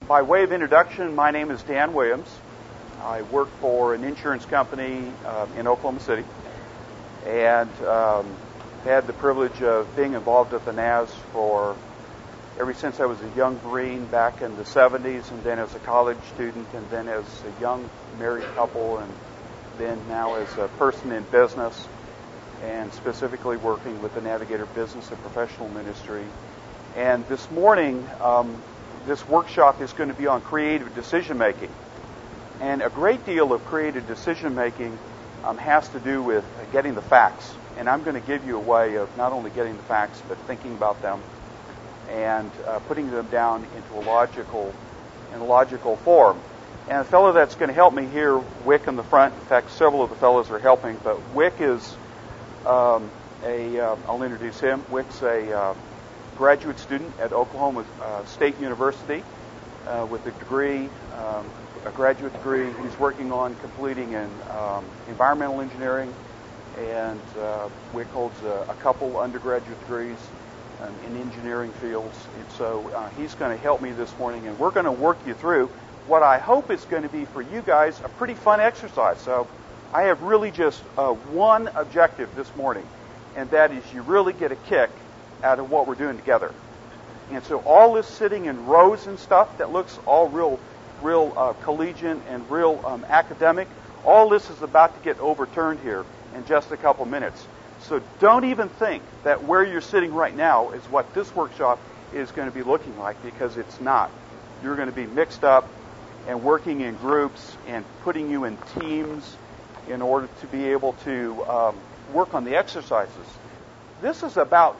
By way of introduction, my name is Dan Williams. I work for an insurance company in Oklahoma City, and had the privilege of being involved with the NAS for ever since I was a young Marine back in the 70s, and then as a college student, and then as a young married couple, and then now as a person in business, and specifically working with the Navigator Business and Professional Ministry. And this morning, this workshop is going to be on creative decision making. And a great deal of creative decision making has to do with getting the facts. And I'm going to give you a way of not only getting the facts, but thinking about them and putting them down into a logical form. And the fellow that's going to help me here, Wick in the front. In fact, several of the fellows are helping, but Wick is I'll introduce him. Wick's a graduate student at Oklahoma State University with a degree, a graduate degree. He's working on completing in environmental engineering, and Wick holds a couple undergraduate degrees in engineering fields. And so he's going to help me this morning, and we're going to work you through what I hope is going to be for you guys a pretty fun exercise. So I have really just one objective this morning, and that is you really get a kick out of what we're doing together. And so all this sitting in rows and stuff that looks all real collegiate and real academic, all this is about to get overturned here in just a couple minutes. So don't even think that where you're sitting right now is what this workshop is going to be looking like, because it's not. You're going to be mixed up and working in groups and putting you in teams in order to be able to work on the exercises. This is about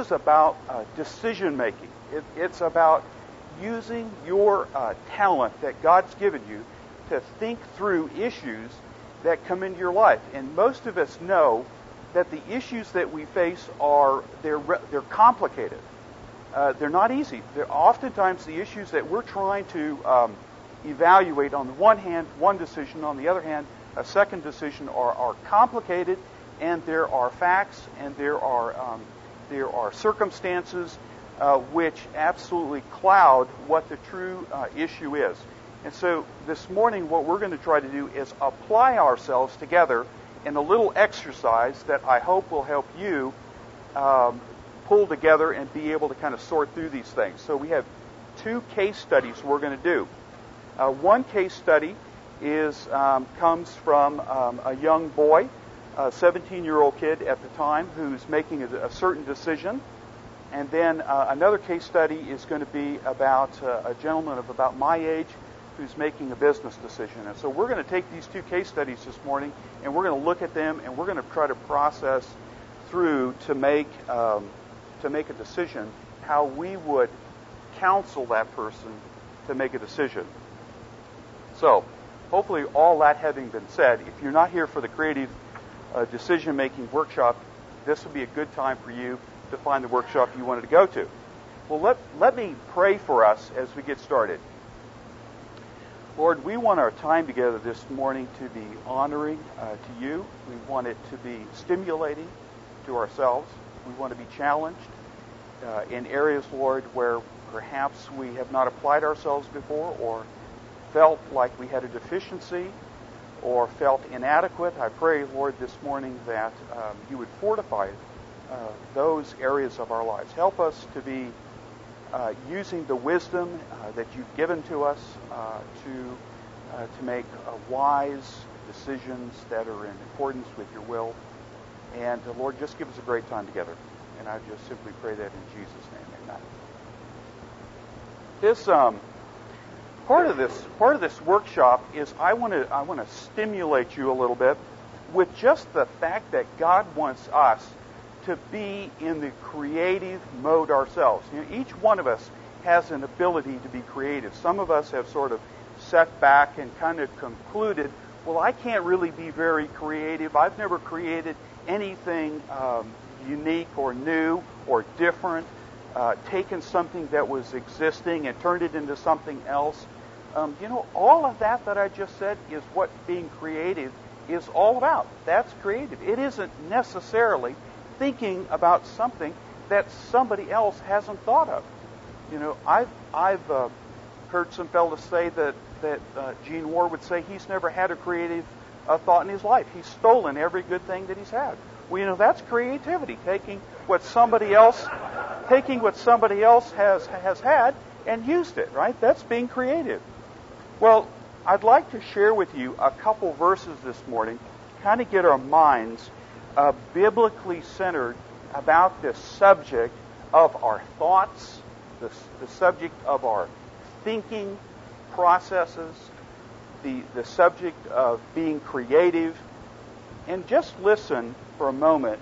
decision making. It's about using your talent that God's given you to think through issues that come into your life. And most of us know that the issues that we face they're complicated. They're not easy. They're oftentimes the issues that we're trying to evaluate. On the one hand, one decision; on the other hand, a second decision are complicated. And there are facts, and there are circumstances which absolutely cloud what the true issue is. And so this morning, what we're going to try to do is apply ourselves together in a little exercise that I hope will help you pull together and be able to kind of sort through these things. So we have two case studies we're going to do. One case study comes from a young boy, a 17-year-old kid at the time, who's making a certain decision. And then another case study is going to be about a gentleman of about my age who's making a business decision. And so we're going to take these two case studies this morning, and we're going to look at them, and we're going to try to process through to make a decision how we would counsel that person to make a decision. So hopefully, all that having been said, if you're not here for the creative decision-making workshop, this would be a good time for you to find the workshop you wanted to go to. Well, let me pray for us as we get started. Lord, we want our time together this morning to be honoring to you. We want it to be stimulating to ourselves. We want to be challenged in areas, Lord, where perhaps we have not applied ourselves before, or felt like we had a deficiency, or felt inadequate. I pray, Lord, this morning that you would fortify those areas of our lives. Help us to be using the wisdom that you've given to us to make wise decisions that are in accordance with your will. And Lord, just give us a great time together. And I just simply pray that in Jesus' name, amen. This part of this workshop is I want to stimulate you a little bit with just the fact that God wants us to be in the creative mode ourselves. You know, each one of us has an ability to be creative. Some of us have sort of sat back and kind of concluded, well, I can't really be very creative. I've never created anything unique or new or different, taken something that was existing and turned it into something else. All of that I just said is what being creative is all about. That's creative. It isn't necessarily thinking about something that somebody else hasn't thought of. I've heard some fellas say that Gene Ward would say he's never had a creative thought in his life. He's stolen every good thing that he's had. Well, that's creativity, taking what somebody else has had and used it, right? That's being creative. Well, I'd like to share with you a couple verses this morning, kind of get our minds biblically centered about this subject of our thoughts, the subject of our thinking processes, the subject of being creative. And just listen for a moment.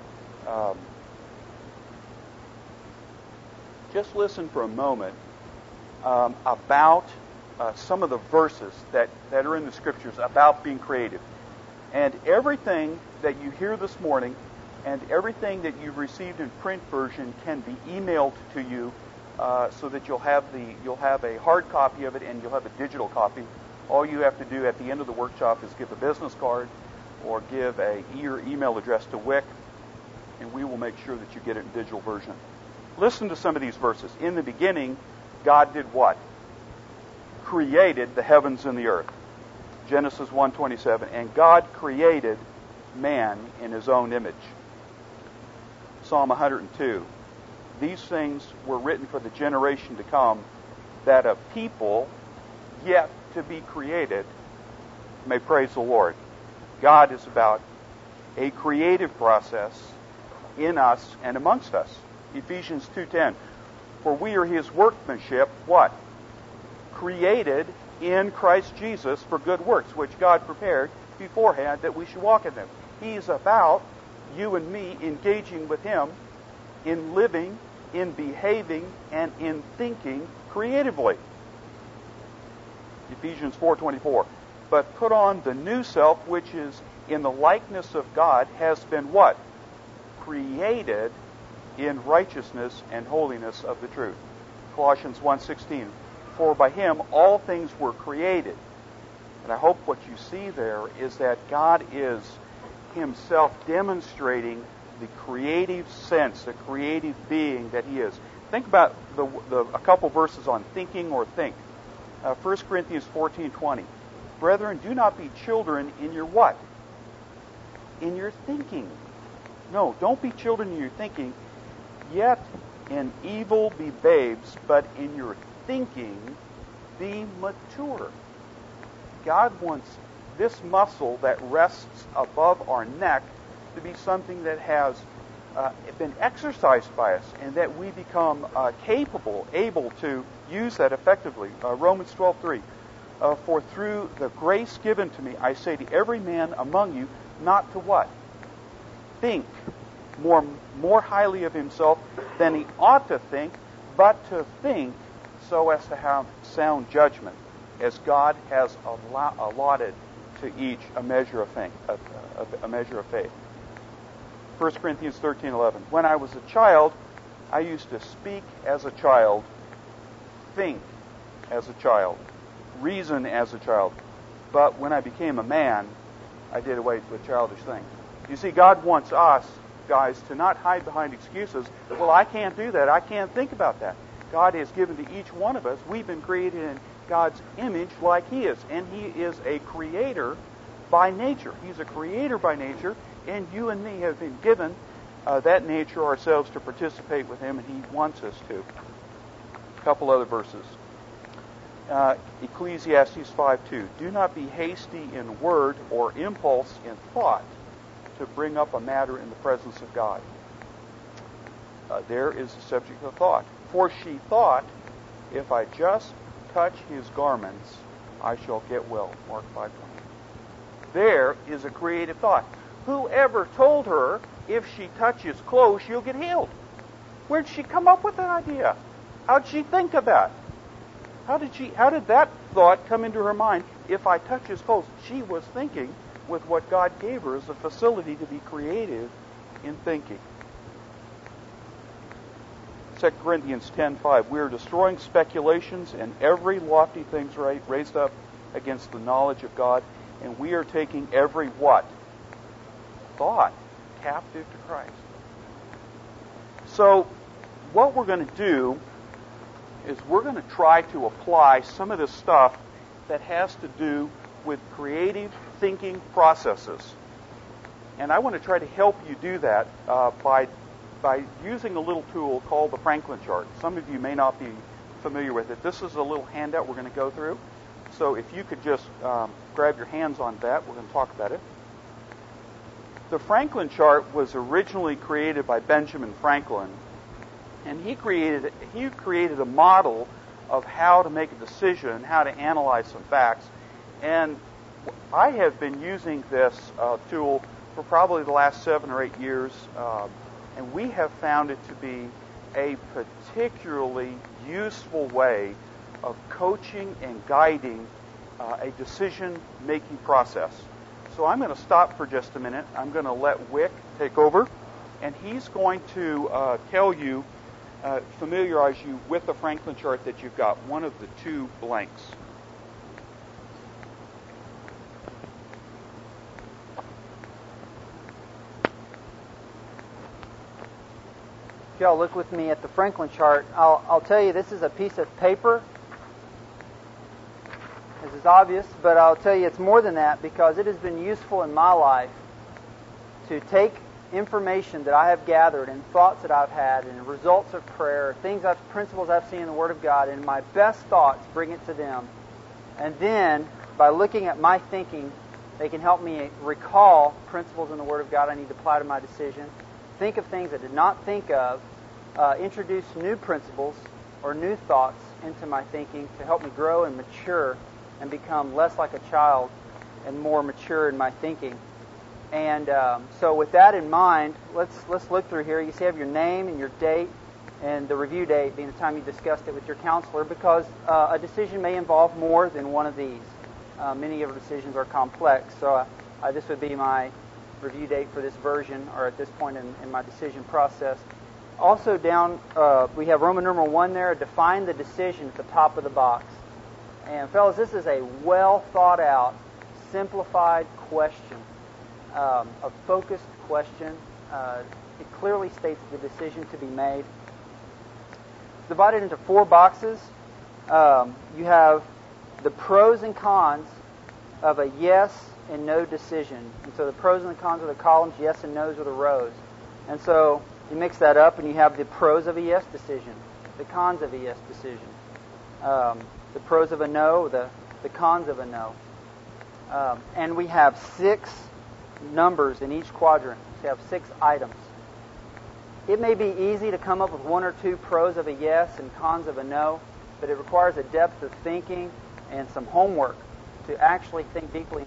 About some of the verses that are in the Scriptures about being creative. And everything that you hear this morning and everything that you've received in print version can be emailed to you so that you'll have a hard copy of it and you'll have a digital copy. All you have to do at the end of the workshop is give a business card or give your email address to WIC, and we will make sure that you get it in digital version. Listen to some of these verses. In the beginning, God did what? Created the heavens and the earth. Genesis 1:27. And God created man in his own image. Psalm 102. These things were written for the generation to come, that a people yet to be created may praise the Lord. God is about a creative process in us and amongst us. Ephesians 2:10. For we are his workmanship, what? Created in Christ Jesus for good works, which God prepared beforehand that we should walk in them. He's about you and me engaging with him in living, in behaving, and in thinking creatively. Ephesians 4:24. But put on the new self, which is in the likeness of God, has been what? Created in righteousness and holiness of the truth. Colossians 1:16. For by him all things were created. And I hope what you see there is that God is himself demonstrating the creative sense, the creative being that he is. Think about a couple verses on thinking or think. 1 Corinthians 14:20. Brethren, do not be children in your what? In your thinking. No, don't be children in your thinking. Yet in evil be babes, but in your thinking be mature. God wants this muscle that rests above our neck to be something that has been exercised by us and that we become able to use that effectively. Romans 12:3. For through the grace given to me, I say to every man among you, not to what? Think more highly of himself than he ought to think, but to think so as to have sound judgment, as God has allotted to each a measure of faith. 1 Corinthians 13:11. When I was a child, I used to speak as a child, think as a child, reason as a child. But when I became a man, I did away with childish things. You see, God wants us, guys, to not hide behind excuses. Well, I can't do that. I can't think about that. God has given to each one of us. We've been created in God's image like he is. And he is a creator by nature. He's a creator by nature. And you and me have been given that nature ourselves to participate with him. And he wants us to. A couple other verses. Ecclesiastes 5:2. Do not be hasty in word or impulse in thought to bring up a matter in the presence of God. There is the subject of thought. For she thought, if I just touch his garments, I shall get well. Mark 5:20. There is a creative thought. Whoever told her if she touches clothes, she'll get healed? Where did she come up with that idea? How did she think of that? How did that thought come into her mind? If I touch his clothes, she was thinking with what God gave her as a facility to be creative in thinking. 2 Corinthians 10:5. We are destroying speculations and every lofty thing raised up against the knowledge of God, and we are taking every what? Thought captive to Christ. So, what we're going to do is we're going to try to apply some of this stuff that has to do with creative thinking processes. And I want to try to help you do that by using a little tool called the Franklin chart. Some of you may not be familiar with it. This is a little handout we're going to go through. So if you could just grab your hands on that, we're going to talk about it. The Franklin chart was originally created by Benjamin Franklin, and he created a model of how to make a decision, how to analyze some facts. And I have been using this tool for probably the last 7 or 8 years, and we have found it to be a particularly useful way of coaching and guiding a decision-making process. So I'm going to stop for just a minute. I'm going to let Wick take over, and he's going to familiarize you with the Franklin chart that you've got, one of the 2 blanks. If y'all look with me at the Franklin chart, I'll tell you this is a piece of paper. This is obvious, but I'll tell you it's more than that, because it has been useful in my life to take information that I have gathered and thoughts that I've had and results of prayer, principles I've seen in the Word of God, and my best thoughts, bring it to them. And then, by looking at my thinking, they can help me recall principles in the Word of God I need to apply to my decision, think of things I did not think of, introduce new principles or new thoughts into my thinking to help me grow and mature and become less like a child and more mature in my thinking. And so with that in mind, let's look through here. You see, you have your name and your date, and the review date being the time you discussed it with your counselor, because a decision may involve more than one of these. Many of our decisions are complex, so this would be my review date for this version, or at this point in my decision process. Also down, we have Roman numeral 1 there, define the decision at the top of the box. And fellas, this is a well thought out, simplified question, a focused question. It clearly states the decision to be made. It's divided into 4 boxes. You have the pros and cons of a yes and no decision. And so the pros and the cons are the columns, yes and no's are the rows. And so you mix that up and you have the pros of a yes decision, the cons of a yes decision. The pros of a no, the cons of a no. And we have 6 numbers in each quadrant. We have 6 items. It may be easy to come up with 1 or 2 pros of a yes and cons of a no, but it requires a depth of thinking and some homework to actually think deeply.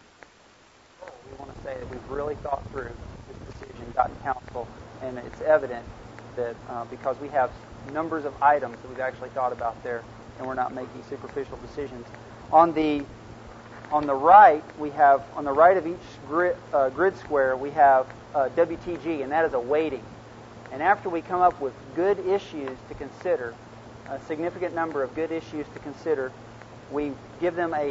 We want to say that we've really thought through this decision, gotten counsel, and it's evident that because we have numbers of items that we've actually thought about there, and we're not making superficial decisions. On the right, we have, on the right of each grid square, we have WTG, and that is a weighting. And after we come up with good issues to consider, a significant number of good issues to consider, we give them an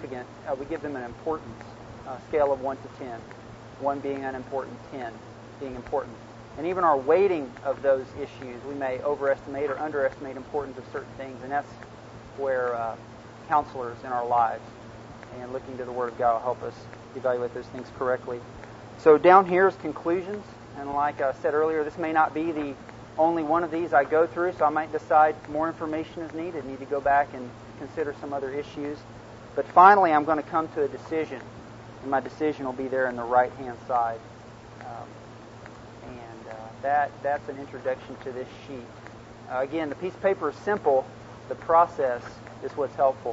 importance scale of 1 to 10. 1 being unimportant, 10 being important. And even our weighting of those issues, we may overestimate or underestimate the importance of certain things, and that's where counselors in our lives and looking to the Word of God will help us evaluate those things correctly. So down here is conclusions, and like I said earlier, this may not be the only one of these I go through, so I might decide more information is needed, need to go back and consider some other issues. But finally, I'm going to come to a decision, and my decision will be there in the right-hand side. That's an introduction to this sheet. Again, the piece of paper is simple. The process is what's helpful.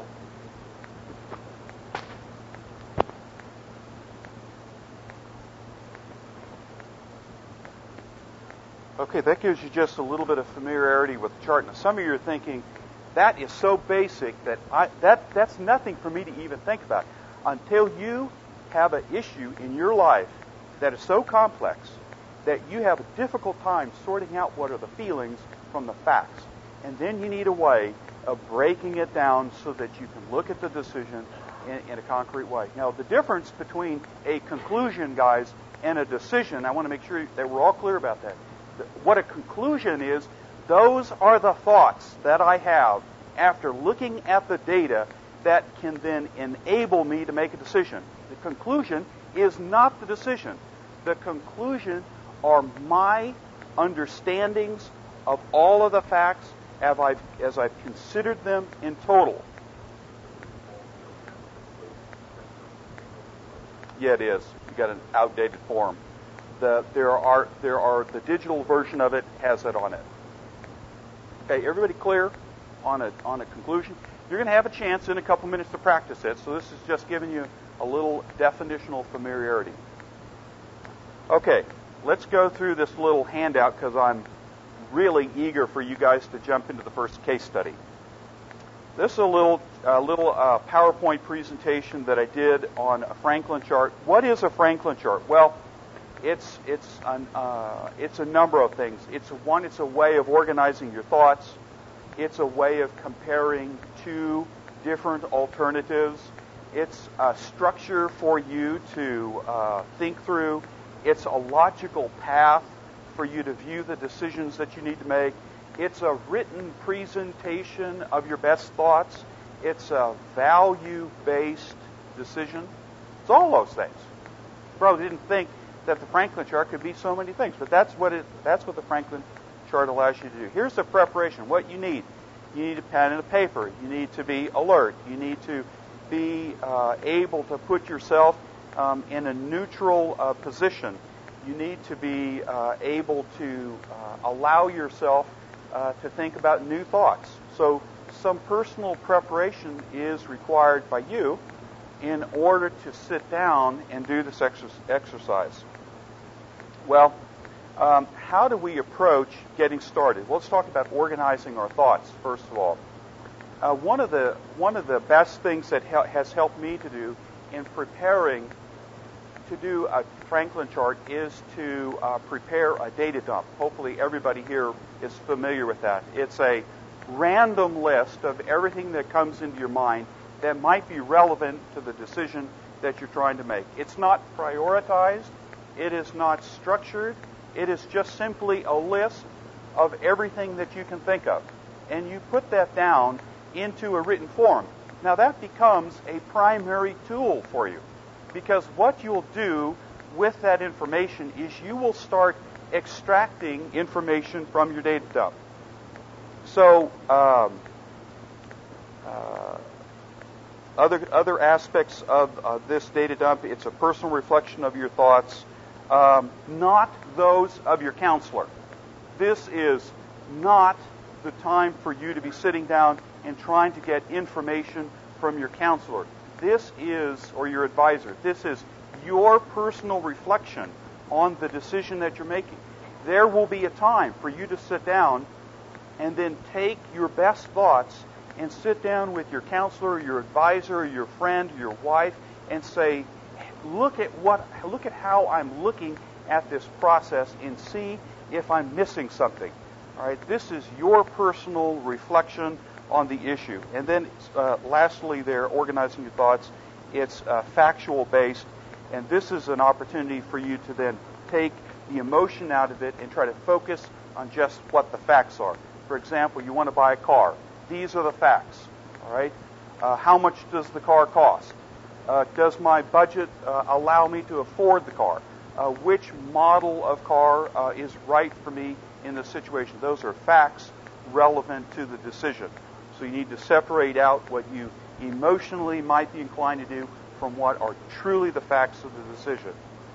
Okay, that gives you just a little bit of familiarity with the chart. Now, some of you are thinking, that is so basic that that's nothing for me to even think about. Until you have an issue in your life that is so complex that you have a difficult time sorting out what are the feelings from the facts. And then you need a way of breaking it down so that you can look at the decision in a concrete way. Now, the difference between a conclusion, guys, and a decision, I want to make sure that we're all clear about that. What a conclusion is, Those are the thoughts that I have after looking at the data that can then enable me to make a decision. The conclusion is not the decision. The conclusion are my understandings of all of the facts as I've considered them in total. Yeah, it is. You got an outdated form. The digital version of it has it on it. Okay, everybody clear on a conclusion? You're going to have a chance in a couple minutes to practice it, so this is just giving you a little definitional familiarity. Okay, let's go through this little handout because I'm really eager for you guys to jump into the first case study. This is a little PowerPoint presentation that I did on a Franklin chart. What is a Franklin chart? Well, it's a number of things. It's a way of organizing your thoughts. It's a way of comparing two different alternatives. It's a structure for you to think through. It's a logical path for you to view the decisions that you need to make. It's a written presentation of your best thoughts. It's a value-based decision. It's all those things. Probably didn't think that the Franklin chart could be so many things, but that's what the Franklin chart allows you to do. Here's the preparation. What you need. You need a pen and a paper. You need to be alert. You need to be able to put yourself in a neutral position. You need to be able to allow yourself to think about new thoughts. So some personal preparation is required by you in order to sit down and do this exercise. Well, how do we approach getting started? Well, let's talk about organizing our thoughts, first of all. One of the best things that has helped me to do in preparing to do a Franklin chart is to prepare a data dump. Hopefully everybody here is familiar with that. It's a random list of everything that comes into your mind that might be relevant to the decision that you're trying to make. It's not prioritized. It is not structured. It is just simply a list of everything that you can think of. And you put that down into a written form. Now that becomes a primary tool for you, because what you'll do with that information is you will start extracting information from your data dump. So other aspects of this data dump, it's a personal reflection of your thoughts, not those of your counselor. This is not the time for you to be sitting down and trying to get information from your counselor. This is, or your advisor, this is your personal reflection on the decision that you're making. There will be a time for you to sit down and then take your best thoughts and sit down with your counselor, your advisor, your friend, your wife, and say, look at how I'm looking at this process and see if I'm missing something. All right, this is your personal reflection on the issue. And then lastly, they're organizing your thoughts. It's factual based, and this is an opportunity for you to then take the emotion out of it and try to focus on just what the facts are. For example, you want to buy a car. These are the facts. All right, how much does the car cost? Does my budget allow me to afford the car? Which model of car is right for me in this situation? Those are facts relevant to the decision. So you need to separate out what you emotionally might be inclined to do from what are truly the facts of the decision.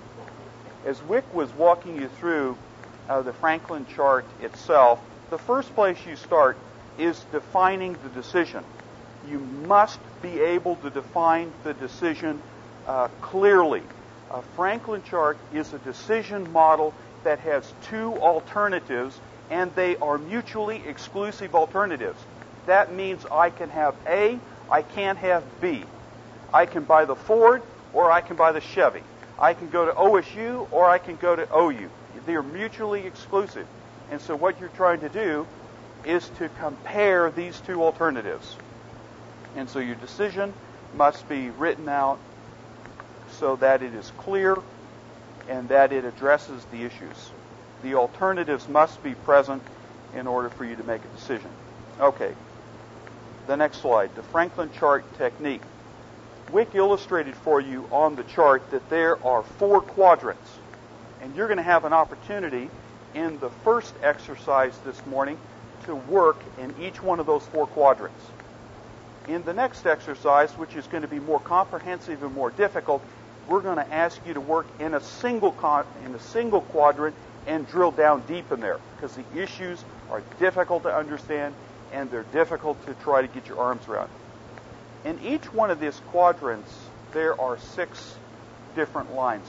As Wick was walking you through the Franklin chart itself, the first place you start is defining the decision. You must be able to define the decision clearly. A Franklin chart is a decision model that has two alternatives, and they are mutually exclusive alternatives. That means I can have A, I can't have B. I can buy the Ford, or I can buy the Chevy. I can go to OSU, or I can go to OU. They are mutually exclusive. And so what you're trying to do is to compare these two alternatives. And so your decision must be written out so that it is clear and that it addresses the issues. The alternatives must be present, in order for you to make a decision. Okay, the next slide, the Franklin chart technique. Wick illustrated for you on the chart that there are 4 quadrants, and you're going to have an opportunity in the first exercise this morning to work in each one of those 4 quadrants. In the next exercise, which is going to be more comprehensive and more difficult, we're going to ask you to work in a single quadrant and drill down deep in there, because the issues are difficult to understand and they're difficult to try to get your arms around. In each one of these quadrants, there are 6 different lines.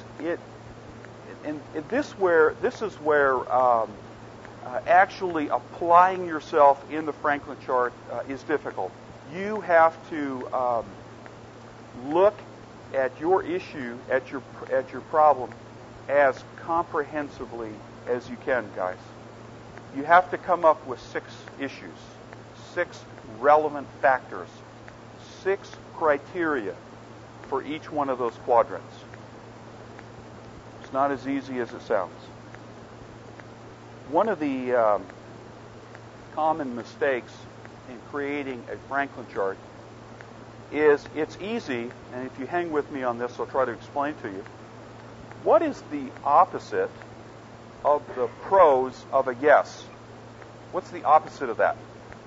This is where actually applying yourself in the Franklin chart is difficult. You have to look at your issue, at your problem, as comprehensively as you can, guys. You have to come up with 6 issues, 6 relevant factors, 6 criteria for each one of those quadrants. It's not as easy as it sounds. One of the common mistakes in creating a Franklin chart is it's easy, and if you hang with me on this, I'll try to explain to you. What is the opposite of the pros of a yes? What's the opposite of that?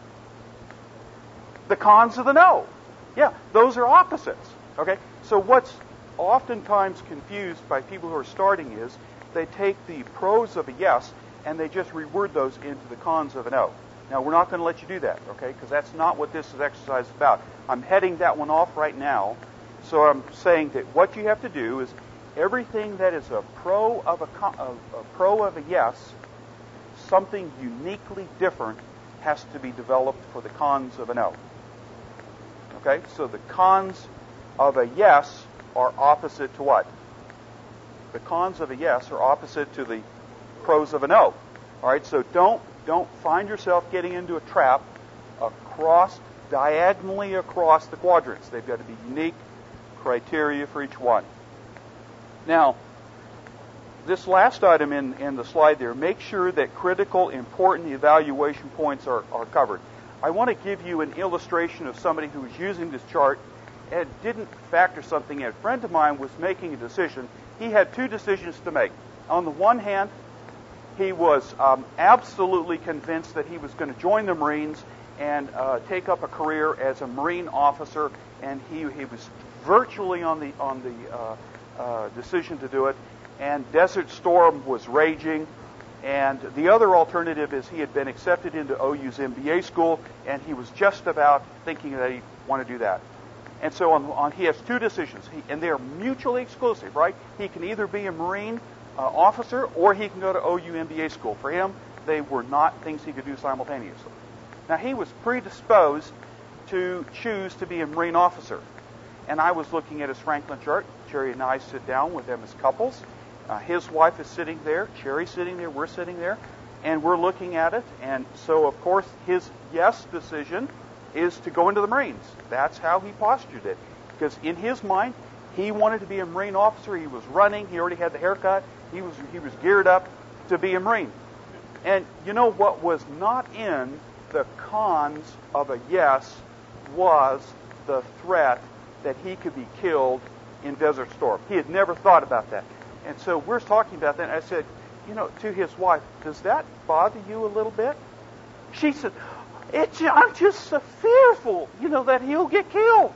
The cons of the no. Yeah, those are opposites. Okay? So what's oftentimes confused by people who are starting is they take the pros of a yes and they just reword those into the cons of a no. Now, we're not going to let you do that, okay? Because that's not what this exercise is about. I'm heading that one off right now. So I'm saying that what you have to do is everything that is a pro of a yes, something uniquely different has to be developed for the cons of a no. Okay? So the cons of a yes are opposite to what? The cons of a yes are opposite to the pros of a no. All right? So don't find yourself getting into a trap diagonally across the quadrants. They've got to be unique criteria for each one. Now, this last item in the slide there, make sure that critical, important evaluation points are covered. I want to give you an illustration of somebody who was using this chart and didn't factor something in. A friend of mine was making a decision. He had 2 decisions to make. On the one hand, he was absolutely convinced that he was going to join the Marines and take up a career as a Marine officer, and he was virtually on the decision to do it. And Desert Storm was raging, and the other alternative is he had been accepted into OU's MBA school, and he was just about thinking that he'd want to do that. And so he has 2 decisions, and they are mutually exclusive, right? He can either be a Marine officer, or he can go to OU MBA school. For him, they were not things he could do simultaneously. Now, he was predisposed to choose to be a Marine officer. And I was looking at his Franklin chart. Jerry and I sit down with them as couples. His wife is sitting there. Cherry's sitting there. We're sitting there. And we're looking at it. And so, of course, his yes decision is to go into the Marines. That's how he postured it. Because in his mind, he wanted to be a Marine officer. He was running. He already had the haircut. He was geared up to be a Marine. And you know what was not in the cons of a yes was the threat that he could be killed in Desert Storm. He had never thought about that. And so we're talking about that, and I said, to his wife, does that bother you a little bit? She said, I'm just so fearful, that he'll get killed.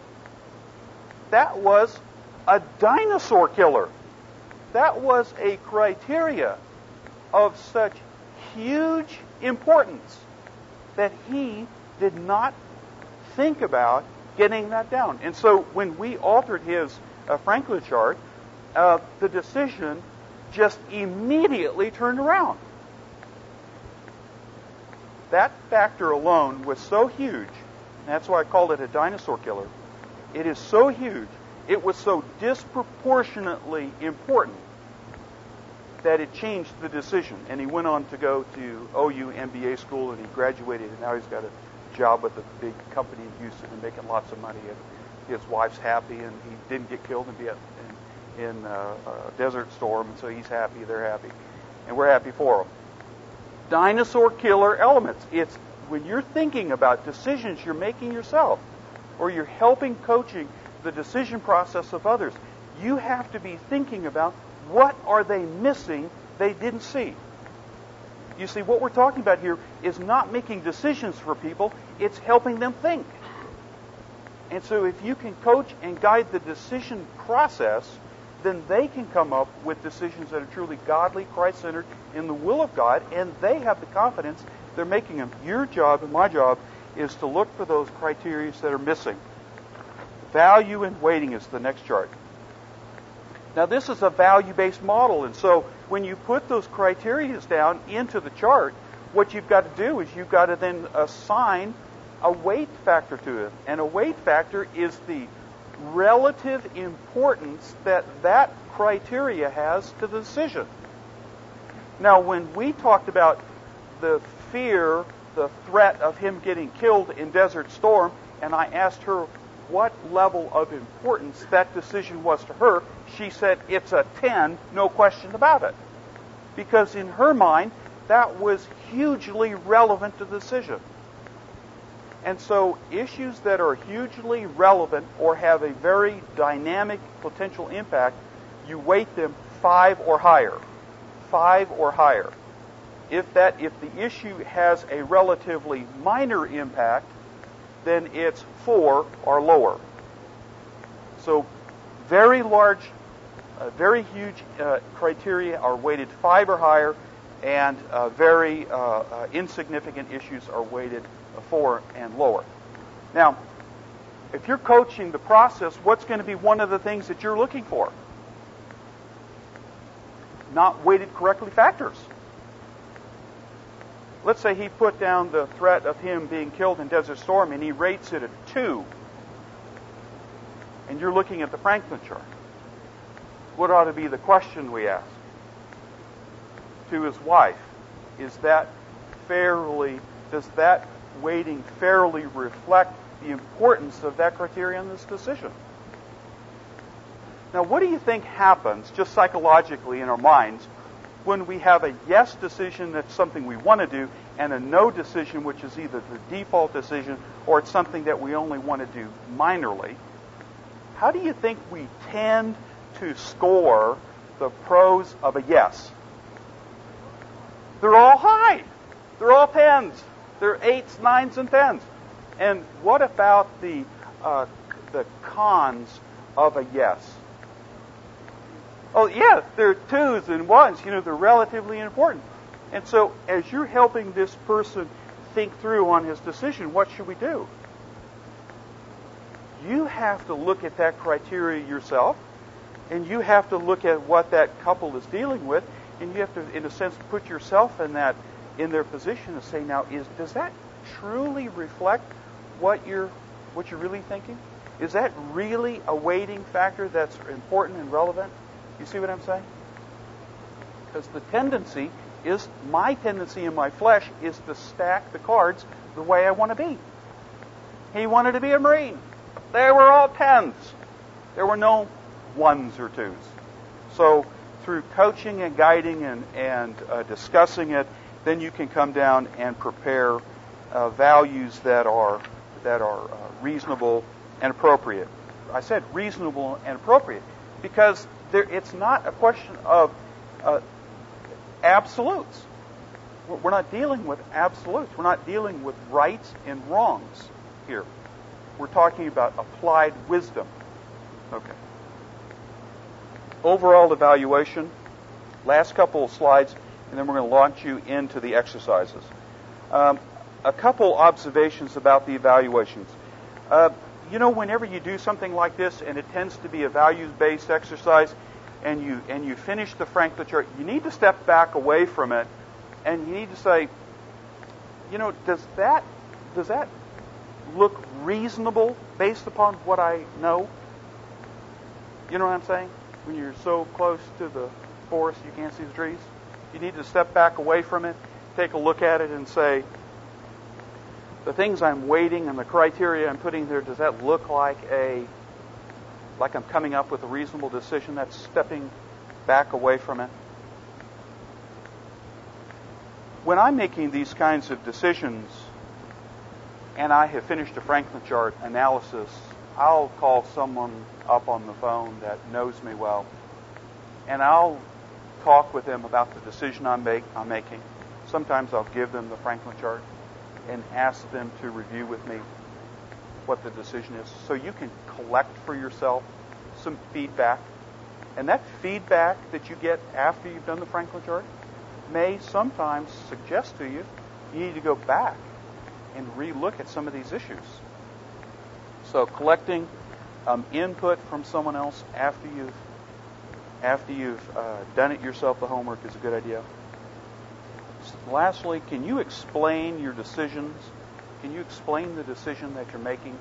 That was a dinosaur killer. That was a criteria of such huge importance that he did not think about getting that down. And so when we altered his Franklin chart, the decision just immediately turned around. That factor alone was so huge, and that's why I called it a dinosaur killer. It is so huge, it was so disproportionately important that it changed the decision. And he went on to go to OU MBA school, and he graduated, and now he's got a job with a big company in Houston and making lots of money. And his wife's happy, and he didn't get killed in Desert Storm, and so he's happy, they're happy, and we're happy for him. dinosaur killer elements. It's when you're thinking about decisions you're making yourself, or you're helping coaching the decision process of others, you have to be thinking about what are they missing they didn't see. You see, what we're talking about here is not making decisions for people, it's helping them think. And so if you can coach and guide the decision process, then they can come up with decisions that are truly godly, Christ-centered, in the will of God, and they have the confidence they're making them. Your job and my job is to look for those criteria that are missing. Value and weighting is the next chart. Now, this is a value-based model, and so when you put those criteria down into the chart, what you've got to do is you've got to then assign a weight factor to it. And a weight factor is the relative importance that that criteria has to the decision. Now, when we talked about the fear, the threat of him getting killed in Desert Storm, and I asked her what level of importance that decision was to her, she said it's a 10, no question about it. Because in her mind, that was hugely relevant to the decision. And so issues that are hugely relevant or have a very dynamic potential impact, you weight them 5 or higher. 5 or higher. If the issue has a relatively minor impact, then it's 4 or lower. So very large, very huge criteria are weighted 5 or higher, and very insignificant issues are weighted 4 and lower. Now, if you're coaching the process, what's going to be one of the things that you're looking for? Not weighted correctly factors. Let's say he put down the threat of him being killed in Desert Storm and he rates it a 2. And you're looking at the Franklin chart. What ought to be the question we ask to his wife? Does that weighting fairly reflect the importance of that criteria in this decision? Now, what do you think happens just psychologically in our minds when we have a yes decision that's something we want to do and a no decision which is either the default decision or it's something that we only want to do minorly? How do you think we tend to score the pros of a yes? They're all high. They're all 10s. They're 8s, 9s, and 10s. And what about the cons of a yes? Oh, yeah, they're 2s and 1s. They're relatively important. And so as you're helping this person think through on his decision, what should we do? You have to look at that criteria yourself, and you have to look at what that couple is dealing with, and you have to, in a sense, put yourself in their position and say, now, does that truly reflect what you're really thinking? Is that really a weighting factor that's important and relevant? You see what I'm saying? Because my tendency in my flesh is to stack the cards the way I want to be. He wanted to be a Marine. They were all 10s. There were no 1s or 2s. So through coaching and guiding and discussing it, then you can come down and prepare values that are reasonable and appropriate. I said reasonable and appropriate because it's not a question of absolutes. We're not dealing with absolutes. We're not dealing with rights and wrongs here. We're talking about applied wisdom. Okay. Overall evaluation. Last couple of slides, and then we're going to launch you into the exercises. A couple observations about the evaluations. Whenever you do something like this, and it tends to be a values-based exercise, and you finish the Franklin chart, you need to step back away from it, and you need to say, does that look reasonable based upon what I know? You know what I'm saying? When you're so close to the forest you can't see the trees, you need to step back away from it, take a look at it, and say, the things I'm weighting and the criteria I'm putting there, does that look like I'm coming up with a reasonable decision? That's stepping back away from it. When I'm making these kinds of decisions and I have finished a Franklin chart analysis, I'll call someone up on the phone that knows me well, and I'll talk with them about the decision I'm making. Sometimes I'll give them the Franklin chart and ask them to review with me what the decision is, so you can collect for yourself some feedback. And that feedback that you get after you've done the Franklin chart may sometimes suggest to you need to go back and relook at some of these issues. So collecting input from someone else after you've done it yourself, the homework, is a good idea. Lastly, can you explain your decisions? Can you explain the decision that you're making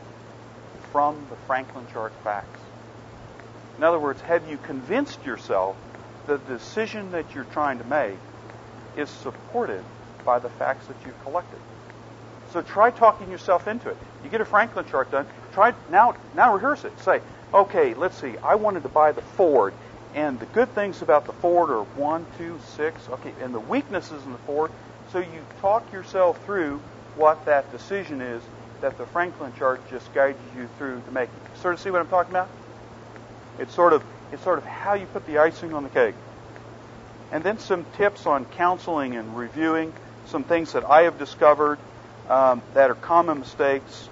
from the Franklin chart facts? In other words, have you convinced yourself that the decision that you're trying to make is supported by the facts that you've collected? So try talking yourself into it. You get a Franklin chart done. Try now rehearse it. Say, okay, let's see. I wanted to buy the Ford, and the good things about the Ford are 1, 2, 6. Okay, and the weaknesses in the Ford. So you talk yourself through what that decision is that the Franklin chart just guides you through to make. Sort of see what I'm talking about? It's sort of how you put the icing on the cake. And then some tips on counseling and reviewing, some things that I have discovered that are common mistakes.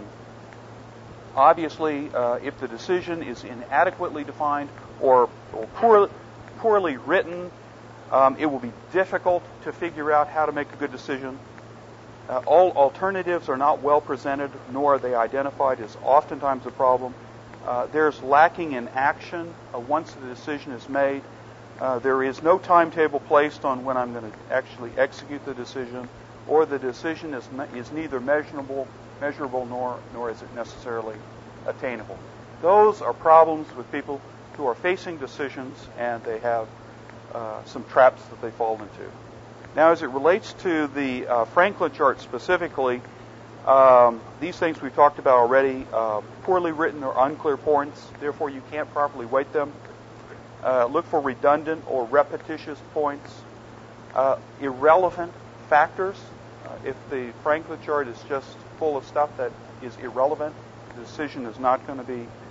Obviously, if the decision is inadequately defined or poorly written, it will be difficult to figure out how to make a good decision. All alternatives are not well presented, nor are they identified, is oftentimes a problem. There's lacking in action once the decision is made. There is no timetable placed on when I'm going to actually execute the decision, or the decision is neither measurable nor is it necessarily attainable. Those are problems with people who are facing decisions, and they have some traps that they fall into. Now, as it relates to the Franklin chart specifically, these things we've talked about already, poorly written or unclear points, therefore you can't properly weight them. Look for redundant or repetitious points. Irrelevant factors. If the Franklin chart is just full of stuff that is irrelevant, the decision is not going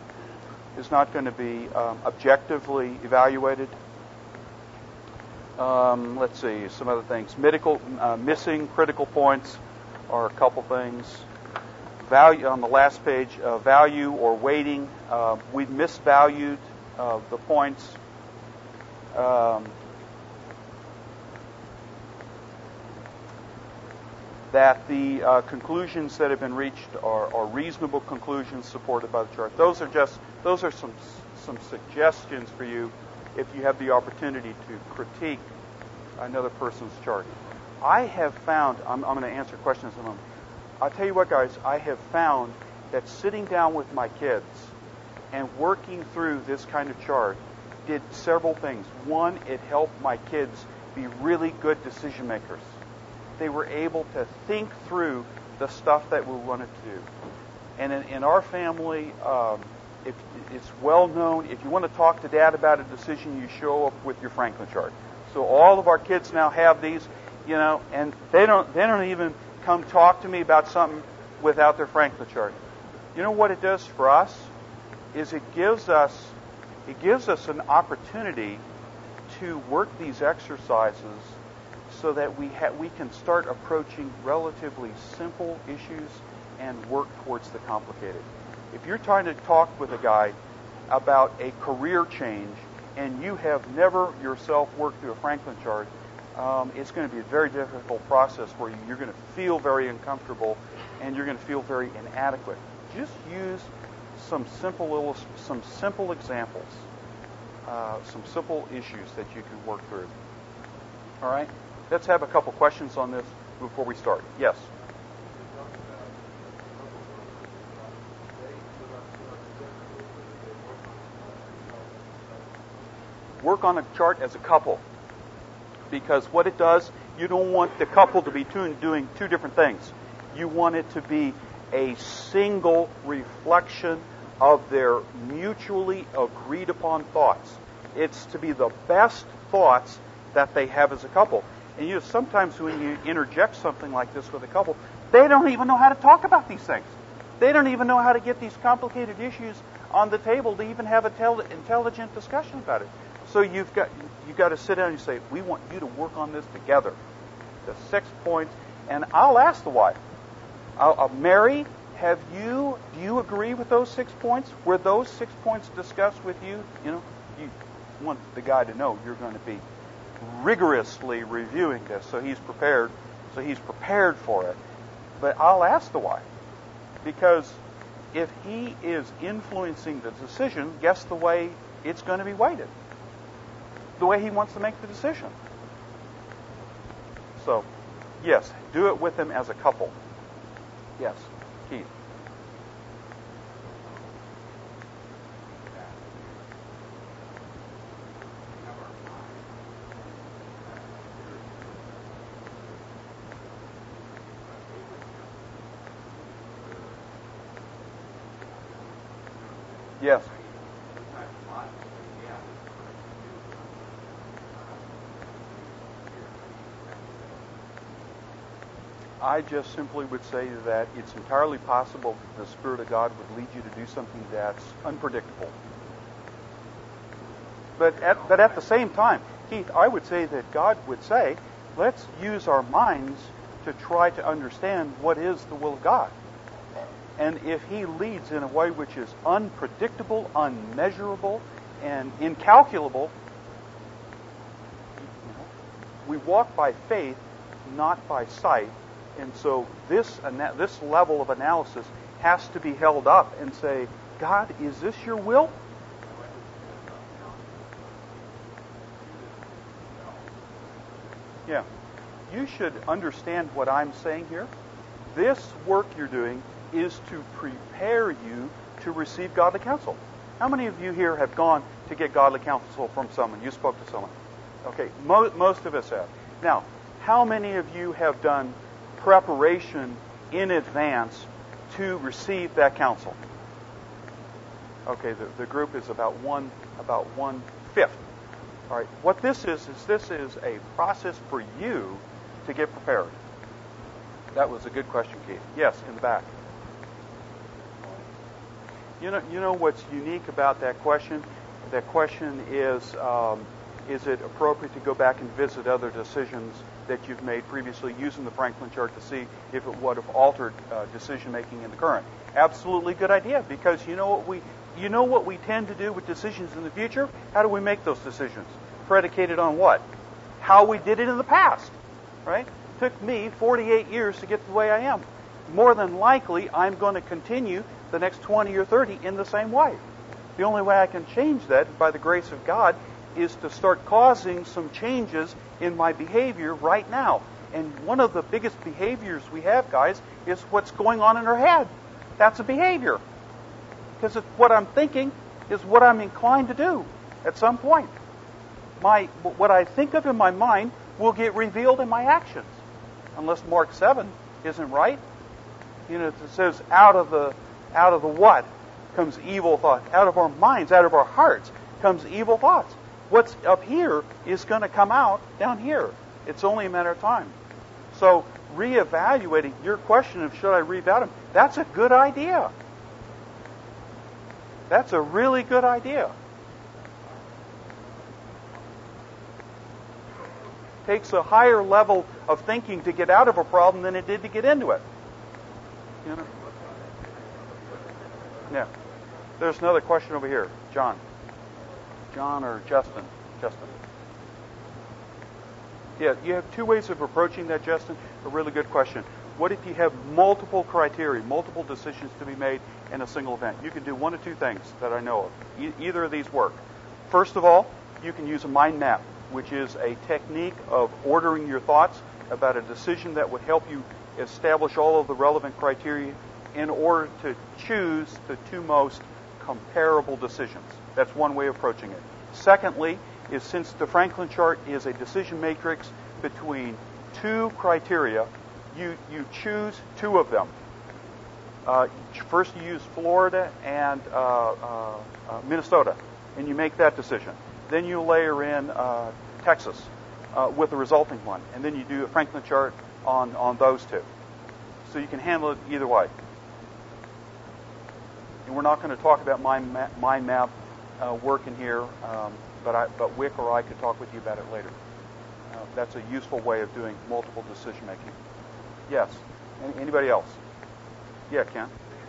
to be objectively evaluated. Let's see, some other things. Missing critical points are a couple things. Value on the last page, value or weighting. We've misvalued the points. That the conclusions that have been reached are reasonable conclusions supported by the chart. Those are some suggestions for you if you have the opportunity to critique another person's chart. I have found, I'm going to answer questions in a moment. I'll tell you what, guys, I have found that sitting down with my kids and working through this kind of chart did several things. One, it helped my kids be really good decision makers. They were able to think through the stuff that we wanted to do. And in our family, it's well known, if you want to talk to Dad about a decision, you show up with your Franklin chart. So all of our kids now have these, and they don't even come talk to me about something without their Franklin chart. You know what it does for us? Is it gives us an opportunity to work these exercises so that we can start approaching relatively simple issues and work towards the complicated. If you're trying to talk with a guy about a career change and you have never yourself worked through a Franklin chart, it's going to be a very difficult process for you. You're going to feel very uncomfortable and you're going to feel very inadequate. Just use some simple examples, some simple issues that you can work through. All right? Let's have a couple questions on this before we start. Yes? Work on a chart as a couple, because what it does, you don't want the couple to be doing two different things. You want it to be a single reflection of their mutually agreed upon thoughts. It's to be the best thoughts that they have as a couple. And sometimes when you interject something like this with a couple, they don't even know how to talk about these things. They don't even know how to get these complicated issues on the table to even have an intelligent discussion about it. So you've got to sit down and say, we want you to work on this together. The 6 points, and I'll ask the wife, Mary, do you agree with those 6 points? Were those 6 points discussed with you? You want the guy to know you're going to be rigorously reviewing this, so he's prepared for it. But I'll ask the wife, because if he is influencing the decision, guess the way it's going to be weighted? The way he wants to make the decision. So, yes, do it with him as a couple. Yes, Keith. Yes. I just simply would say that it's entirely possible that the Spirit of God would lead you to do something that's unpredictable. But at the same time, Keith, I would say that God would say, let's use our minds to try to understand what is the will of God. And if He leads in a way which is unpredictable, unmeasurable, and incalculable, we walk by faith, not by sight. And so this level of analysis has to be held up and say, God, is this your will? Yeah. You should understand what I'm saying here. This work you're doing is to prepare you to receive godly counsel. How many of you here have gone to get godly counsel from someone? You spoke to someone. Okay, most of us have. Now, how many of you have done preparation in advance to receive that counsel? Okay, the group is about one fifth. All right, what this is a process for you to get prepared. That was a good question, Keith. Yes, in the back. You know what's unique about that question? That question is it appropriate to go back and visit other decisions that you've made previously using the Franklin chart to see if it would have altered decision making in the current? Absolutely good idea, because you know what we tend to do with decisions in the future? How do we make those decisions? Predicated on what? How we did it in the past, right? It took me 48 years to get the way I am. More than likely, I'm going to continue the next 20 or 30 in the same way. The only way I can change that, by the grace of God, is to start causing some changes in my behavior right now. And one of the biggest behaviors we have, guys, is what's going on in our head. That's a behavior. Because what I'm thinking is what I'm inclined to do at some point. What I think of in my mind will get revealed in my actions. Unless Mark 7 isn't right. It says, out of the what comes evil thoughts. Out of our minds, out of our hearts comes evil thoughts. What's up here is going to come out down here. It's only a matter of time. So reevaluating your question of should I reevaluate, that's a good idea. That's a really good idea. Takes a higher level of thinking to get out of a problem than it did to get into it. Yeah. There's another question over here. John or Justin? Justin. Yeah, you have two ways of approaching that, Justin. A really good question. What if you have multiple criteria, multiple decisions to be made in a single event? You can do one of two things that I know of. Either of these work. First of all, you can use a mind map, which is a technique of ordering your thoughts about a decision that would help you establish all of the relevant criteria in order to choose the two most comparable decisions. That's one way of approaching it. Secondly, is since the Franklin chart is a decision matrix between two criteria, you choose two of them. First you use Florida and Minnesota, and you make that decision. Then you layer in Texas, with the resulting one. And then you do a Franklin chart on those two. So you can handle it either way. And we're not going to talk about mind map work in here, but Wick or I could talk with you about it later. That's a useful way of doing multiple decision making. Yes. Anybody else? Yeah, Ken.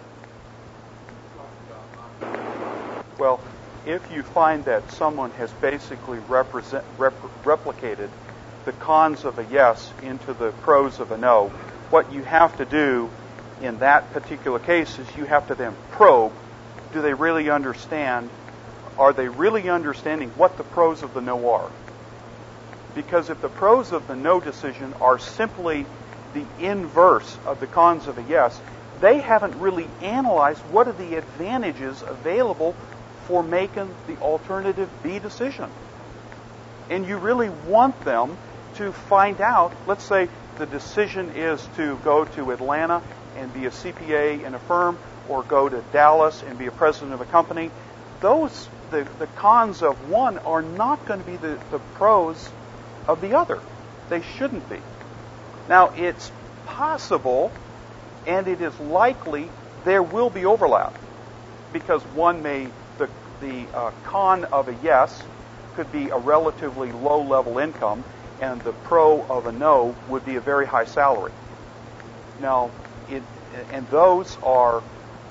Well, if you find that someone has basically replicated the cons of a yes into the pros of a no, what you have to do in that particular case is you have to then probe, do they really understand, are they really understanding what the pros of the no are? Because if the pros of the no decision are simply the inverse of the cons of a yes, they haven't really analyzed what are the advantages available for making the alternative B decision. And you really want them to find out, let's say the decision is to go to Atlanta and be a CPA in a firm, or go to Dallas and be a president of a company. Those, the cons of one are not going to be the pros of the other. They shouldn't be. Now, it's possible, and it is likely, there will be overlap, because one may, the con of a yes could be a relatively low-level income, and the pro of a no would be a very high salary. Now, those are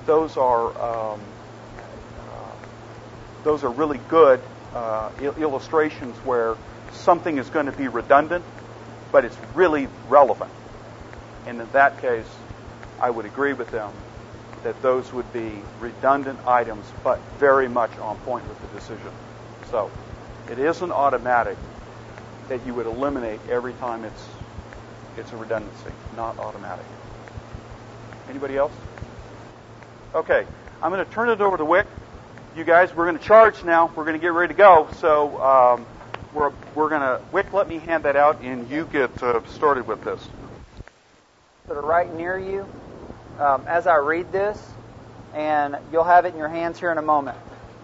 really good illustrations where something is going to be redundant, but it's really relevant. And in that case, I would agree with them that those would be redundant items, but very much on point with the decision. So it isn't automatic that you would eliminate every time it's a redundancy. Not automatic. Anybody else? Okay, I'm going to turn it over to Wick. You guys, we're going to charge now. We're going to get ready to go. So we're going to, Wick, let me hand that out, and you get started with this. That are right near you as I read this, and you'll have it in your hands here in a moment.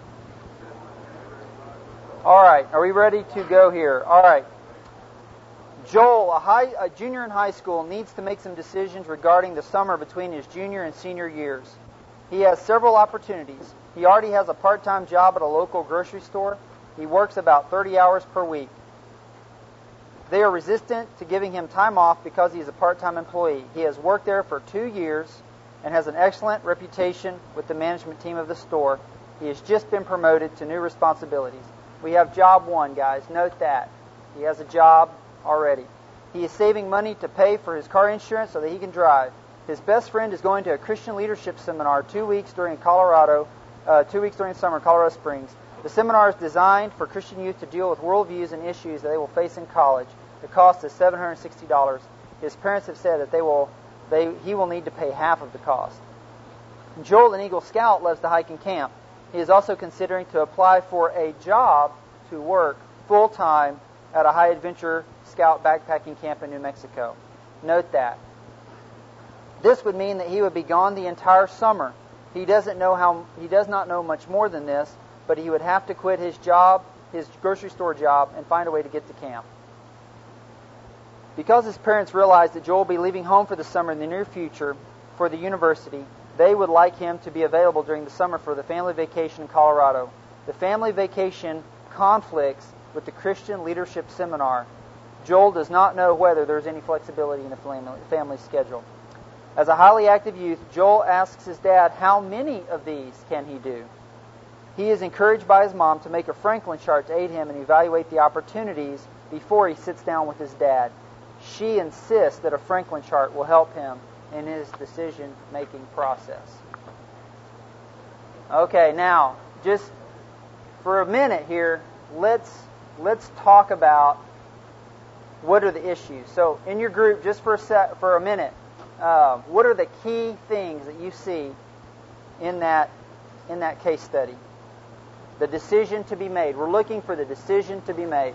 All right, are we ready to go here? All right. Joel, a junior in high school, needs to make some decisions regarding the summer between his junior and senior years. He has several opportunities. He already has a part-time job at a local grocery store. He works about 30 hours per week. They are resistant to giving him time off because he is a part-time employee. He has worked there for 2 years and has an excellent reputation with the management team of the store. He has just been promoted to new responsibilities. We have job 1, guys. Note that. He has a job already. He is saving money to pay for his car insurance so that he can drive. His best friend is going to a Christian leadership seminar 2 weeks during summer in Colorado Springs. The seminar is designed for Christian youth to deal with worldviews and issues that they will face in college. The cost is $760. His parents have said that he will need to pay half of the cost. Joel, an Eagle Scout, loves to hike and camp. He is also considering to apply for a job to work full-time at a high adventure Scout backpacking camp in New Mexico. Note that. This would mean that he would be gone the entire summer. He does not know much more than this, but he would have to quit his job, his grocery store job, and find a way to get to camp. Because his parents realize that Joel will be leaving home for the summer in the near future for the university, they would like him to be available during the summer for the family vacation in Colorado. The family vacation conflicts with the Christian leadership seminar. Joel does not know whether there's any flexibility in the family schedule. As a highly active youth, Joel asks his dad how many of these can he do. He is encouraged by his mom to make a Franklin chart to aid him and evaluate the opportunities before he sits down with his dad. She insists that a Franklin chart will help him in his decision-making process. Okay, now, just for a minute here, let's talk about what are the issues. So, in your group, just for a minute, what are the key things that you see in that case study? The decision to be made. We're looking for the decision to be made.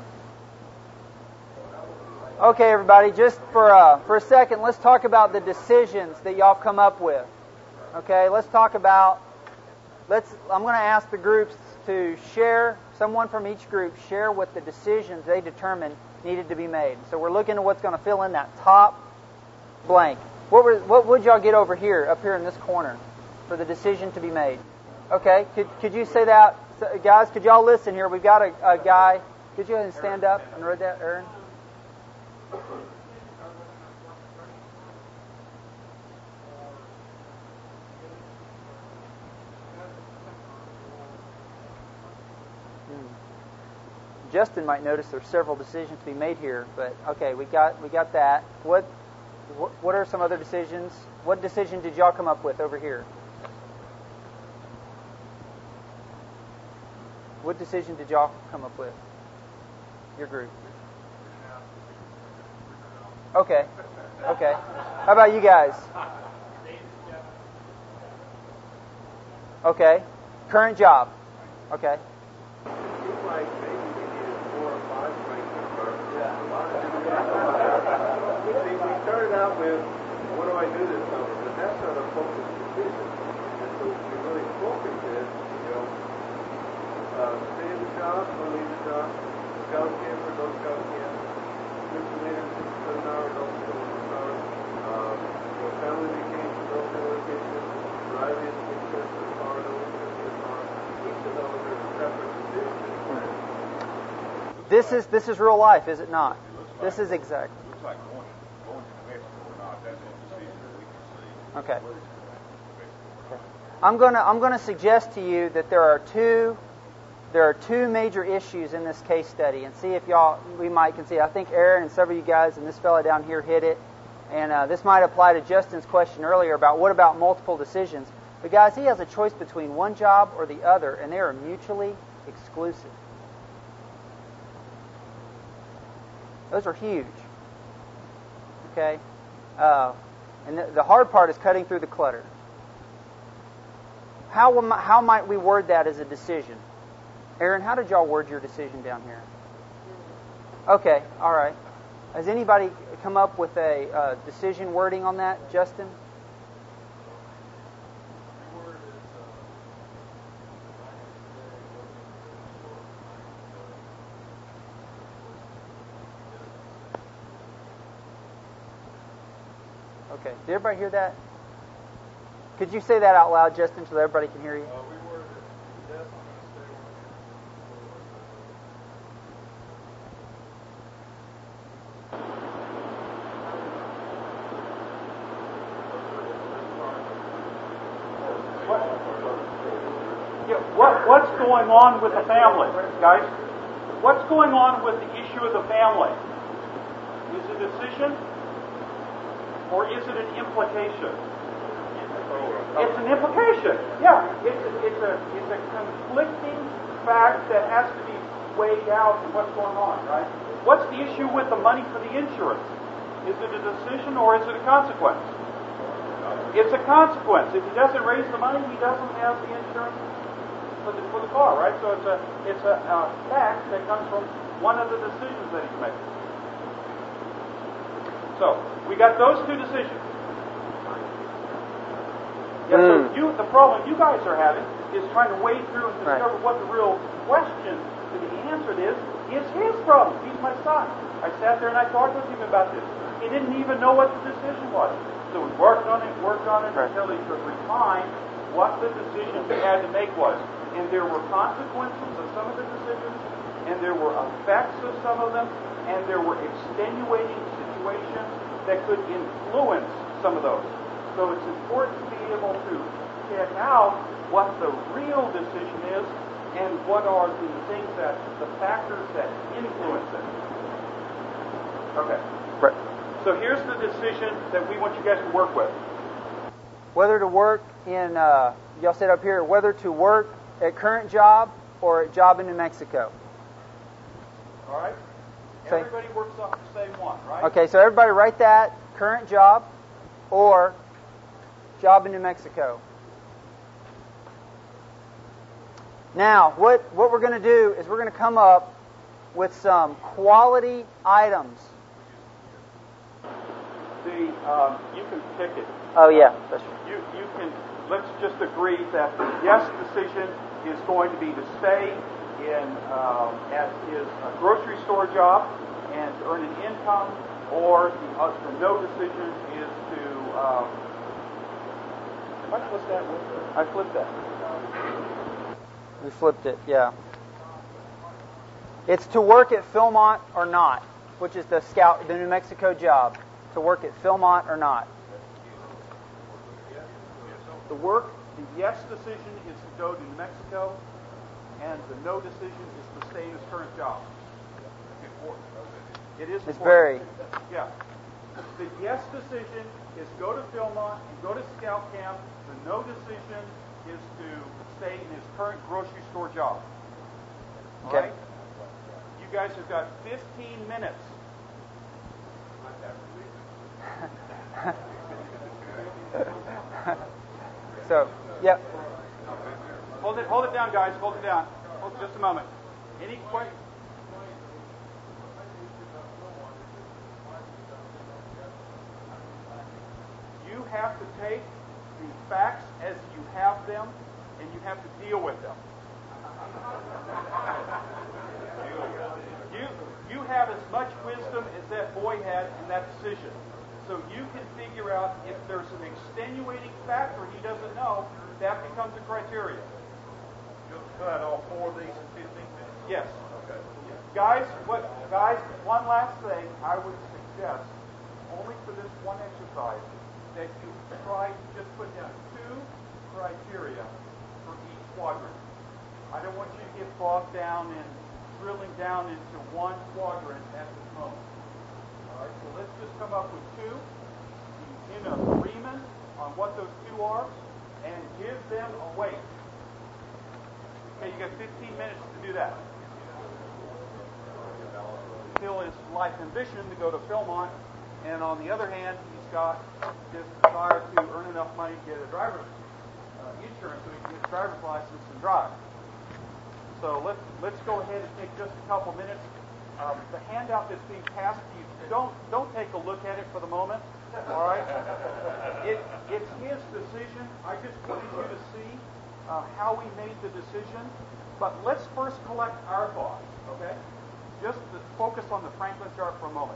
Okay, everybody, just for a second, let's talk about the decisions that y'all come up with. Okay, let's talk about. I'm going to ask the groups to share. Someone from each group share what the decisions they determined needed to be made. So we're looking at what's going to fill in that top blank. What would y'all get over here, up here in this corner, for the decision to be made? Okay, could you say that? Guys, could y'all listen here? We've got a guy. Could you go ahead and stand up and read that, Aaron? Justin might notice there's several decisions to be made here, but okay, we got that. What are some other decisions? What decision did y'all come up with over here? What decision did y'all come up with? Your group. Okay. How about you guys? Okay. Current job. Okay. We started out with, what do I do this summer? But that's not a focused decision. And so we really focus it, stay in the job or leave the job, scout camp or no scout camp, miscellaneous 7 hour, no 7 hour, family vacation, no family vacation, driving in church to the car, no church to the car. Each of those are separate decisions. This is real life, is it not? This is exact. It looks like going to New Mexico or not. That's a decision that we can see. Okay. Whether it's going to New Mexico or not. I'm going to suggest to you that there are two major issues in this case study, and see if we might can see. I think Aaron and several of you guys and this fellow down here hit it, and this might apply to Justin's question earlier about what about multiple decisions. But guys, he has a choice between one job or the other, and they are mutually exclusive. Those are huge. Okay? And the hard part is cutting through the clutter. How might we word that as a decision? Aaron, how did y'all word your decision down here? Okay, all right. Has anybody come up with a decision wording on that? Justin? Okay. Did everybody hear that? Could you say that out loud, Justin, so that everybody can hear you? We were yes, I'm going to stay What's going on with the family, guys? What's going on with the issue of the family? Is it a decision or is it an implication? It's an implication. Yeah, it's a conflicting fact that has to be weighed out in what's going on, right? What's the issue with the money for the insurance? Is it a decision or is it a consequence? It's a consequence. If he doesn't raise the money, he doesn't have the insurance for the car, right? So it's a fact that comes from one of the decisions that he's making. So we got those two decisions. Yeah, so the problem you guys are having is trying to wade through and discover what the real question to be answered is his problem. He's my son. I sat there and I talked with him about this. He didn't even know what the decision was. So we worked on it until he could refine what the decision he had to make was. And there were consequences of some of the decisions, and there were effects of some of them, and there were extenuating situations that could influence some of those. So it's important to be able to check out what the real decision is and what are the factors that influence it. Okay. Right. So here's the decision that we want you guys to work with. Whether to work in, y'all said up here, whether to work at current job or at job in New Mexico. All right? Everybody works off the same one, right? Okay, so everybody write that, current job or job in New Mexico. Now, what we're going to do is we're going to come up with some quality items. You can pick it. Oh, yeah. That's right. You can, let's just agree that the yes decision is going to be to stay in at his grocery store job and to earn an income, or the no decision is to, if I flip that, I flipped that. We flipped it, yeah. It's to work at Philmont or not, which is the New Mexico job. To work at Philmont or not. The yes decision is to go to New Mexico, and the no decision is to stay in his current job. It is important. It's very. Yeah. The yes decision is go to Philmont and go to Scout Camp. The no decision is to stay in his current grocery store job. All Okay. right? You guys have got 15 minutes. So, yep. Hold it down, guys. Hold it down. Hold just a moment. Any questions? You have to take the facts as you have them, and you have to deal with them. You have as much wisdom as that boy had in that decision. So you can figure out if there's an extenuating factor he doesn't know, that becomes a criteria. You'll cut all 4 of these in 15 minutes? Yes. Okay. Guys, one last thing I would suggest, only for this one exercise, that you try to just put down 2 criteria for each quadrant. I don't want you to get bogged down in drilling down into one quadrant at this moment. All right, so let's just come up with 2, be in agreement on what those 2 are, and give them a weight. Okay, you got 15 minutes to do that. Still his life ambition to go to Philmont, and on the other hand, he's got his desire to earn enough money to get a driver's insurance so he can get a driver's license and drive. So let's go ahead and take just a couple minutes. The handout that's being passed to you, don't take a look at it for the moment. All right, it's his decision. I just wanted you to see how we made the decision. But let's first collect our thoughts. Okay, just to focus on the Franklin chart for a moment.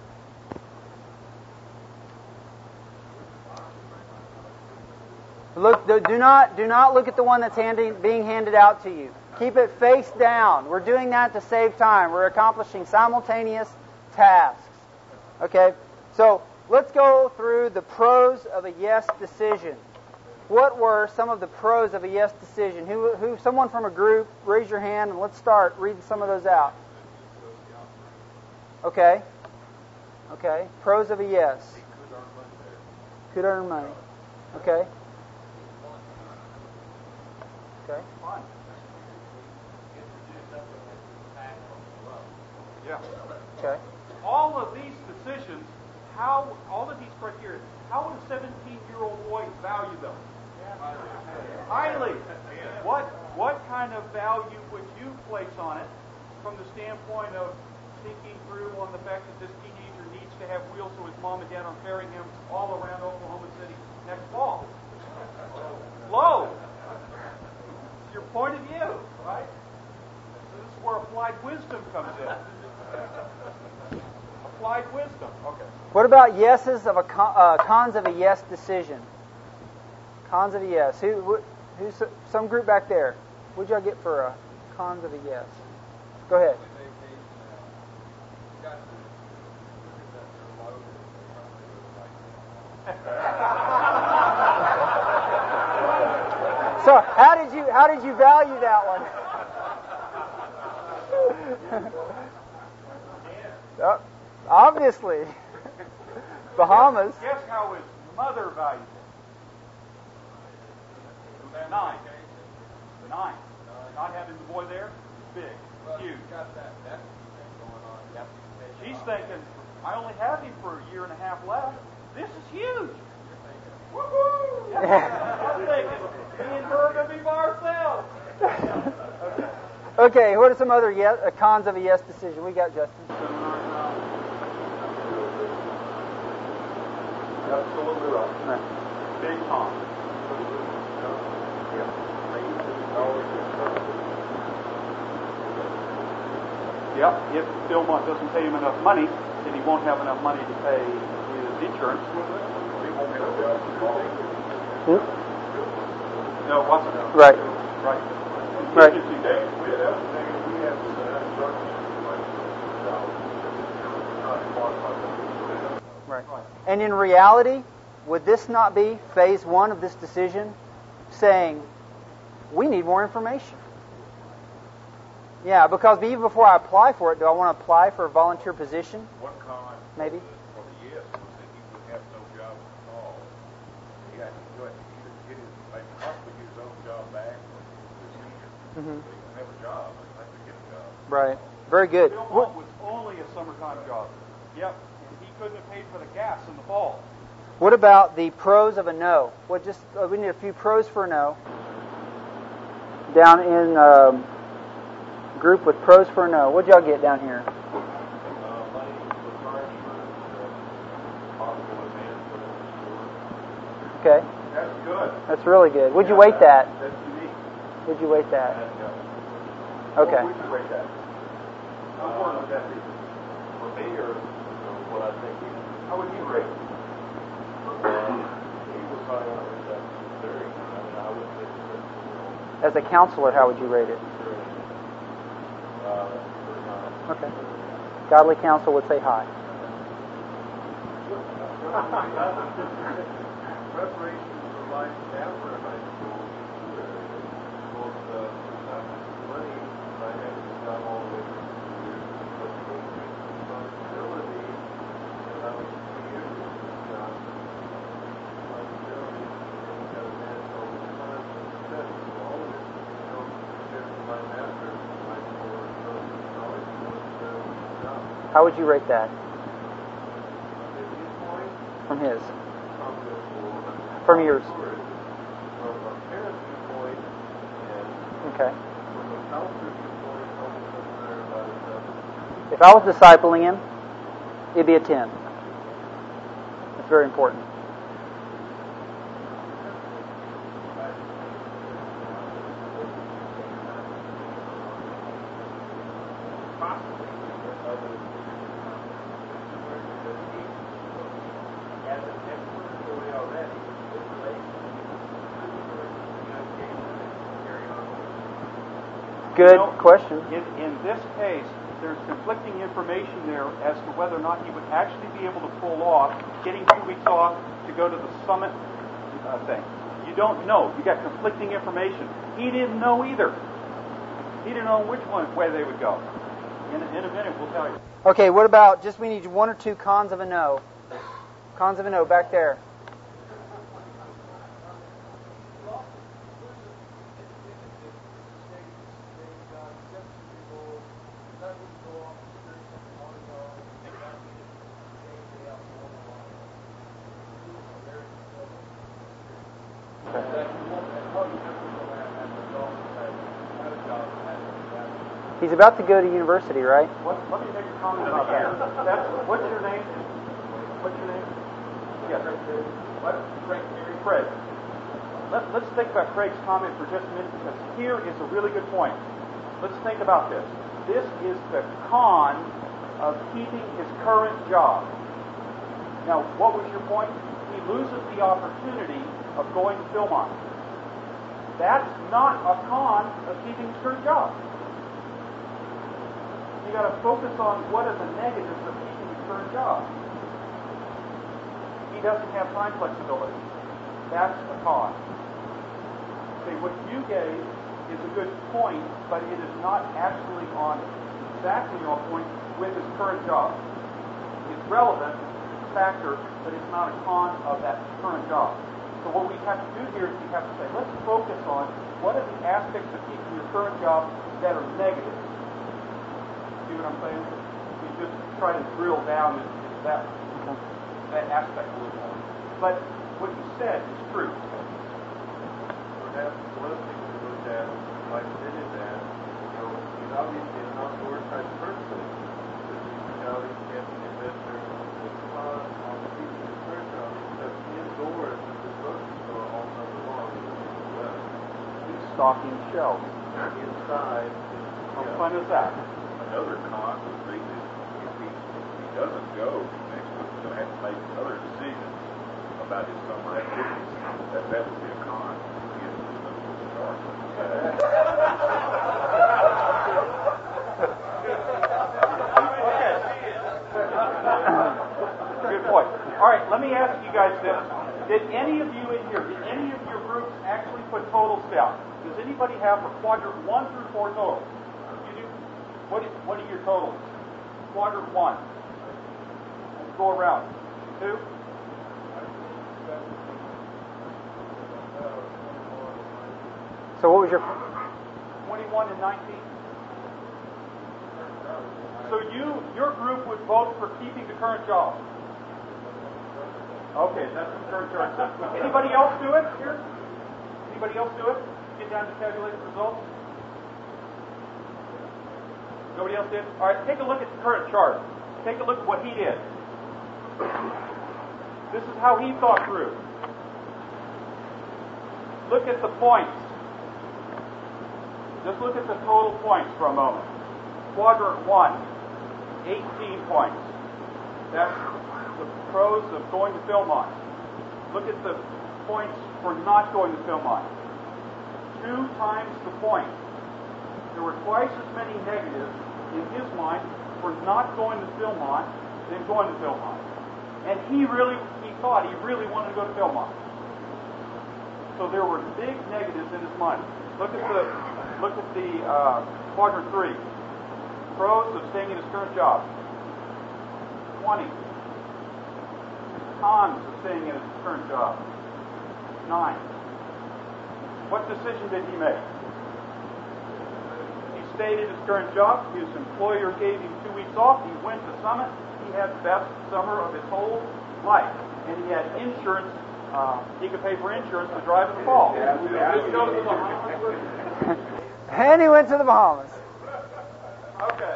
Look, do not look at the one that's being handed out to you. Keep it face down. We're doing that to save time. We're accomplishing simultaneous tasks. Okay? So, let's go through the pros of a yes decision. What were some of the pros of a yes decision? Who someone from a group, raise your hand and let's start reading some of those out. Okay? Okay. Pros of a yes. Could earn money. Okay. Okay. Fine. Yeah. Okay. All of these decisions, all of these criteria, how would a 17-year-old boy value them? Highly. What kind of value would you place on it from the standpoint of thinking through on the fact that this teenager needs to have wheels so his mom and dad are carrying him all around Oklahoma City next fall? Low. It's your point of view, right? So this is where applied wisdom comes in. Applied wisdom. Okay. What about yeses of cons of a yes decision? Cons of a yes. Who's some group back there? What'd y'all get for cons of a yes? Go ahead. So how did you value that one? Obviously. Bahamas. Guess how his mother valued it? 9. 9. Not having the boy there is big. Huge. Yep. She's thinking, I only have him for a year and a half left. This is huge. Woohoo! I'm thinking, me and her are going to be by ourselves. Okay, what are some other cons of a yes decision? We got Justin. Absolutely right. Big con. Yep. If Philmont doesn't pay him enough money, then he won't have enough money to pay his insurance. He won't get a job tomorrow. No, it wasn't. Right. Right. Right. Contingency day. Right. And in reality, would this not be phase one of this decision? Saying, we need more information. Yeah, because even before I apply for it, do I want to apply for a volunteer position? One con Maybe. for the yes was that he would have no job at all. He had to go ahead and either get his, like, possibly get his own job back or his senior. Mm-hmm. But he wouldn't have a job. He'd have to get a job. Right. Very good. Philmont was only a summertime job. Yep. And he couldn't have paid for the gas in the fall. What about the pros of a no? We need a few pros for a no. Down in group with pros for a no. What'd y'all get down here? Money for car insurance, possible advancement. Okay. That's good. That's really good. Would you weight that? That's unique. Would you weight that? What Okay. would you rate that? How important would that be? For me, or what I think How would you rate? he was high on it. That's very. I would think that. As a counselor, how would you rate it? Okay. Godly counsel would say high. Preparation for life after high school. Both money I had got all the but the increased responsibility, and I was 2 years with this job. Responsibility, and got a man all the time. So all of this, compared to my master's, my core knowledge was job. How would you rate that At this point, from his? from From yours? From a parent's viewpoint, and Okay. from a counselor's viewpoint, almost doesn't matter about it. If I was discipling him, it'd be a 10. That's very important. Good question. In this case, there's conflicting information there as to whether or not he would actually be able to pull off getting 2 weeks off to go to the summit thing. You don't know. You got conflicting information. He didn't know either. He didn't know which way they would go. In a minute, we'll tell you. Okay, what about we need 1 or 2 cons of a no. Cons of a no, back there. He's about to go to university, right? Let me make a comment about that. What's your name? What's your name? Yes. What? Craig. Let's think about Craig's comment for just a minute, because here is a really good point. Let's think about this. This is the con of keeping his current job. Now, what was your point? He loses the opportunity of going to Philmont. That's not a con of keeping his current job. You got to focus on what are the negatives of keeping his current job. He doesn't have time flexibility. That's a con. Okay, what you gave is a good point, but it is not actually exactly on point with his current job. It's relevant, it's a factor, but it's not a con of that current job. So what we have to do here is we have to say, let's focus on what are the aspects of keeping your current job that are negative. See what I'm saying? We just try to drill down into that aspect a little more. But what you said is true. Perhaps one of the things we looked at might fit in that, he's obviously an outdoor type person. But he's out in camping adventure with fun on the beach in his current job, except indoors at the grocery store all summer long in the weather. He's stocking shelves. Inside. How fun is that? another con would be that if he doesn't go next week, he's going to have to make other decisions about his summer activities. That would be a con. He has to know where to start. Good point. All right, let me ask you guys this. Did any of you in here, did any of your groups actually put totals down? Does anybody have for quadrant 1 through 4 totals? You do? What are your totals? Quadrant 1. Let's go around. 2? So what was your... 21 and 19? So your group would vote for keeping the current job. Okay, that's the current job. Anybody else do it here? Anybody else do it? Get down to calculate the results? Nobody else did? All right, take a look at the current chart. Take a look at what he did. This is how he thought through. Look at the points. Just look at the total points for a moment. Quadrant 1, 18 points. That's the pros of going to Philmont. Look at the points for not going to Philmont. 2 times the point. There were twice as many negatives in his mind for not going to Philmont than going to Philmont. And he thought he really wanted to go to Philmont. So there were big negatives in his mind. Look at the quadrant 3. Pros of staying in his current job. 20. Cons of staying in his current job. 9. What decision did he make? He stayed in his current job. His employer gave him 2 weeks off. He went to Summit. He had the best summer of his whole life. And he had insurance. He could pay for insurance to drive in the fall. Just go to the Bahamas. And he went to the Bahamas. Okay.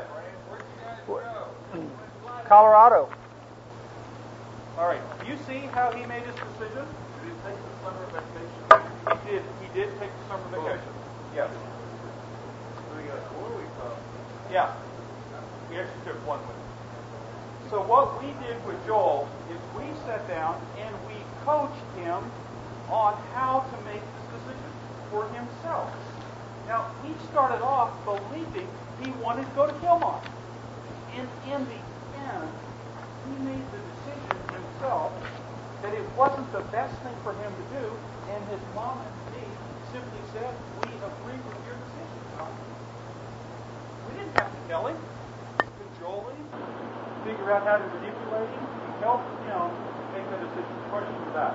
Colorado. All right. Do you see how he made his decision? Did he take the summer vacation? He did. He did take the summer vacation. Yes. We got 4 weeks off. Yeah. We actually took 1 week. So what we did with Joel is we sat down and we coached him on how to make this decision for himself. Now, he started off believing he wanted to go to Philmont. And in the end, he made the decision himself that it wasn't the best thing for him to do, and his mom and me simply said, we agree with your decision, son. We didn't have to tell him, cajole him, figure out how to manipulate him. We helped him make the decision. Question for that.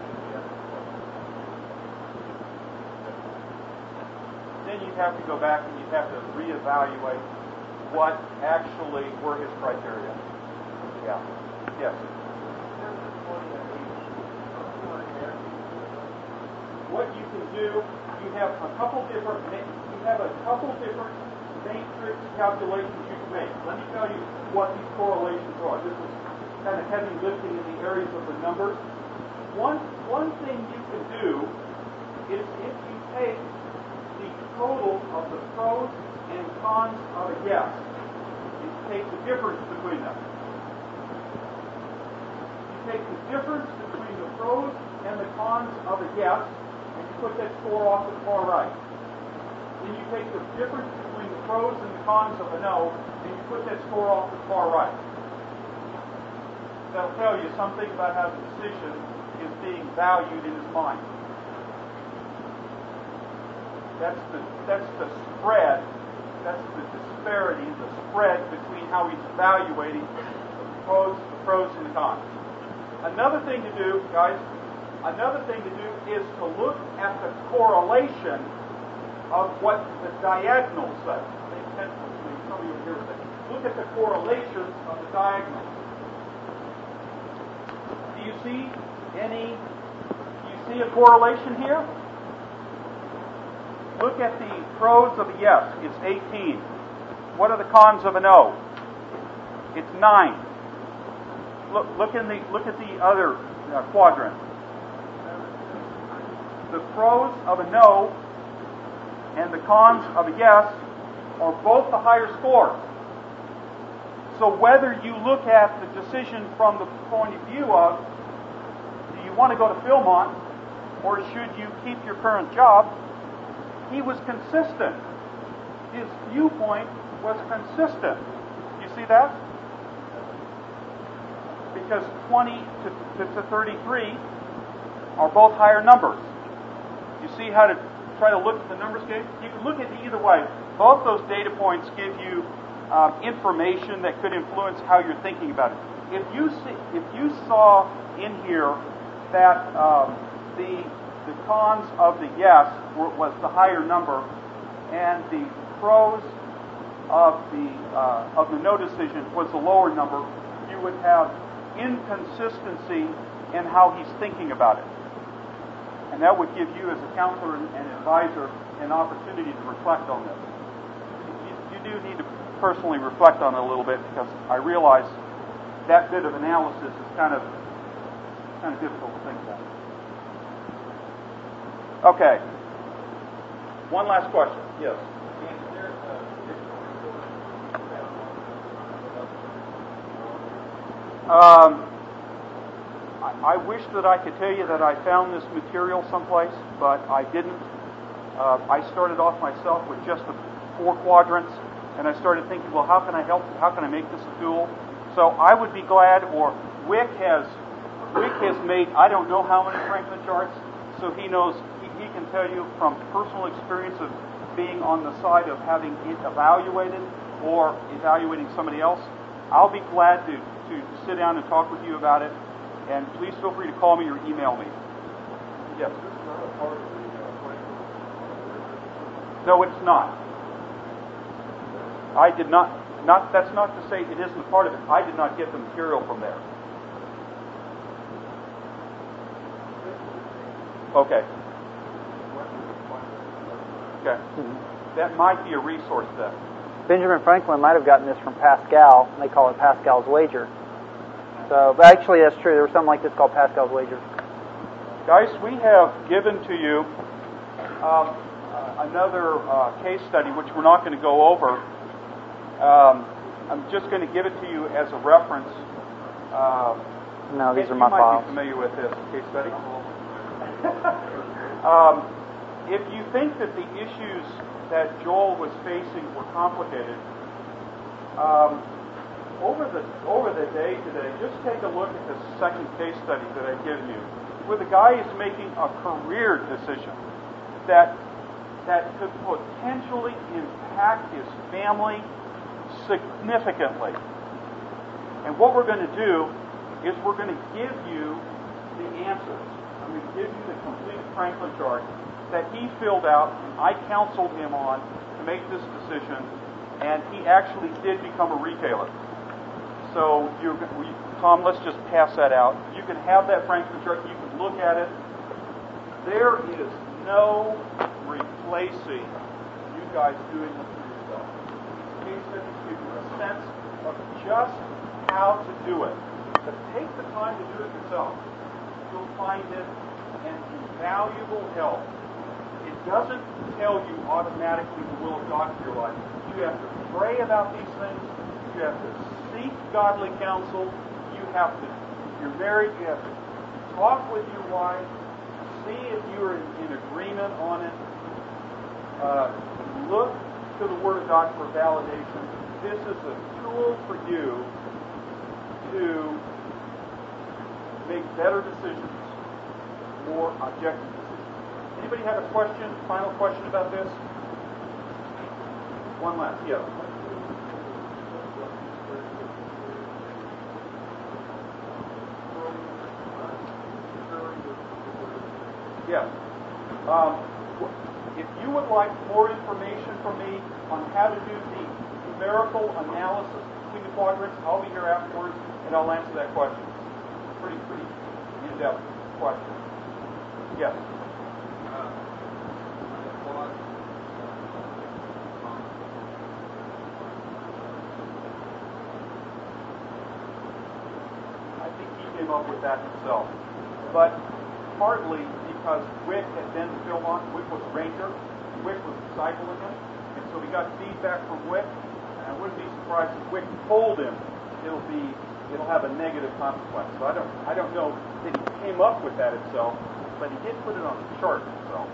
Then you'd have to go back and you'd have to reevaluate what actually were his criteria. Yeah. Yes. What you can do, you have a couple different matrix calculations you can make. Let me tell you what these correlations are. This is kind of heavy lifting in the areas of the numbers. One thing you can do is if you take the total of the pros and cons of a yes, you take the difference between them. You take the difference between the pros and the cons of a yes, and you put that score off to the far right. Then you take the difference between the pros and the cons of a no, and you put that score off to the far right. That'll tell you something about how the decision is being valued in his mind. That's the spread. That's the disparity, the spread between how he's evaluating the pros and the cons. Another thing to do, guys, is to look at the correlation of what the diagonals say. Some of you here say, look at the correlations of the diagonals. Do you see a correlation here? Look at the pros of a yes. It's 18. What are the cons of a no? It's 9. Look at the other quadrant. The pros of a no and the cons of a yes are both the higher scores. So whether you look at the decision from the point of view of, do you want to go to Philmont, or should you keep your current job, he was consistent. His viewpoint was consistent. You see that? Because 20 to 33 are both higher numbers. You see how to try to look at the numbers game? You can look at it either way. Both those data points give you information that could influence how you're thinking about it. If you saw in here that the cons of the yes was the higher number, and the pros of the no decision was the lower number, you would have inconsistency in how he's thinking about it. And that would give you, as a counselor and advisor, an opportunity to reflect on this. You do need to personally reflect on it a little bit, because I realize that bit of analysis is kind of difficult to think about. Okay. One last question. Yes. I wish that I could tell you that I found this material someplace, but I didn't. I started off myself with just the 4 quadrants, and I started thinking, well, how can I help? How can I make this a tool? So I would be glad, or Wick has made I don't know how many Franklin charts, so he knows, he can tell you from personal experience of being on the side of having it evaluated or evaluating somebody else. I'll be glad to sit down and talk with you about it, and please feel free to call me or email me. Yes? This is not a part of the Franklin. No, it's not. I did not. That's not to say it isn't a part of it. I did not get the material from there. Okay. Okay. That might be a resource then. Benjamin Franklin might have gotten this from Pascal. They call it Pascal's wager. So, but actually, that's true. There was something like this called Pascal's wager. Guys, we have given to you another case study, which we're not going to go over. I'm just going to give it to you as a reference. No, these are you my might files. be familiar with this case study. If you think that the issues that Joel was facing were complicated, over the day today, just take a look at the second case study that I've given you, where the guy is making a career decision that could potentially impact his family significantly. And what we're going to do is we're going to give you the answers. I'm going to give you the complete Franklin chart that he filled out, and I counseled him on to make this decision, and he actually did become a retailer. So, Tom, let's just pass that out. You can have that Franklin chart. You can look at it. There is no replacing you guys doing this for yourself. These case studies give you a sense of just how to do it. But take the time to do it yourself. You'll find it an invaluable help. It doesn't tell you automatically the will of God for your life. You have to pray about these things. You have to seek godly counsel. You have to, if you're married, you have to talk with your wife. See if you're in agreement on it. Look to the Word of God for validation. This is a tool for you to make better decisions, more objective decisions. Anybody have a question, final question about this? One last, yes. Yes. If you would like more information from me on how to do the numerical analysis between the quadrants, I'll be here afterwards and I'll answer that question. Pretty in-depth question. Yes. I think he came up with that himself. But partly because Wick had been to Philmont. Wick was a ranger. Wick was discipling him. And so we got feedback from Wick. and I wouldn't be surprised if Wick told him it'll have a negative consequence. So I don't know that he came up with that himself, but he did put it on the chart himself.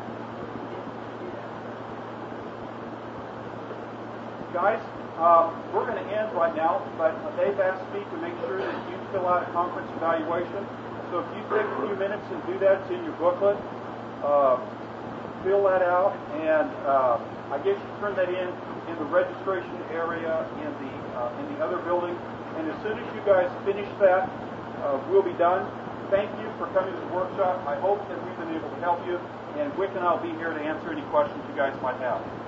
Guys, we're going to end right now, but they've asked me to make sure that you fill out a conference evaluation. So if you take a few minutes and do that, it's in your booklet. Fill that out, and I guess you turn that in the registration area in the other building. And as soon as you guys finish that, we'll be done. Thank you for coming to the workshop. I hope that we've been able to help you, and Wick and I will be here to answer any questions you guys might have.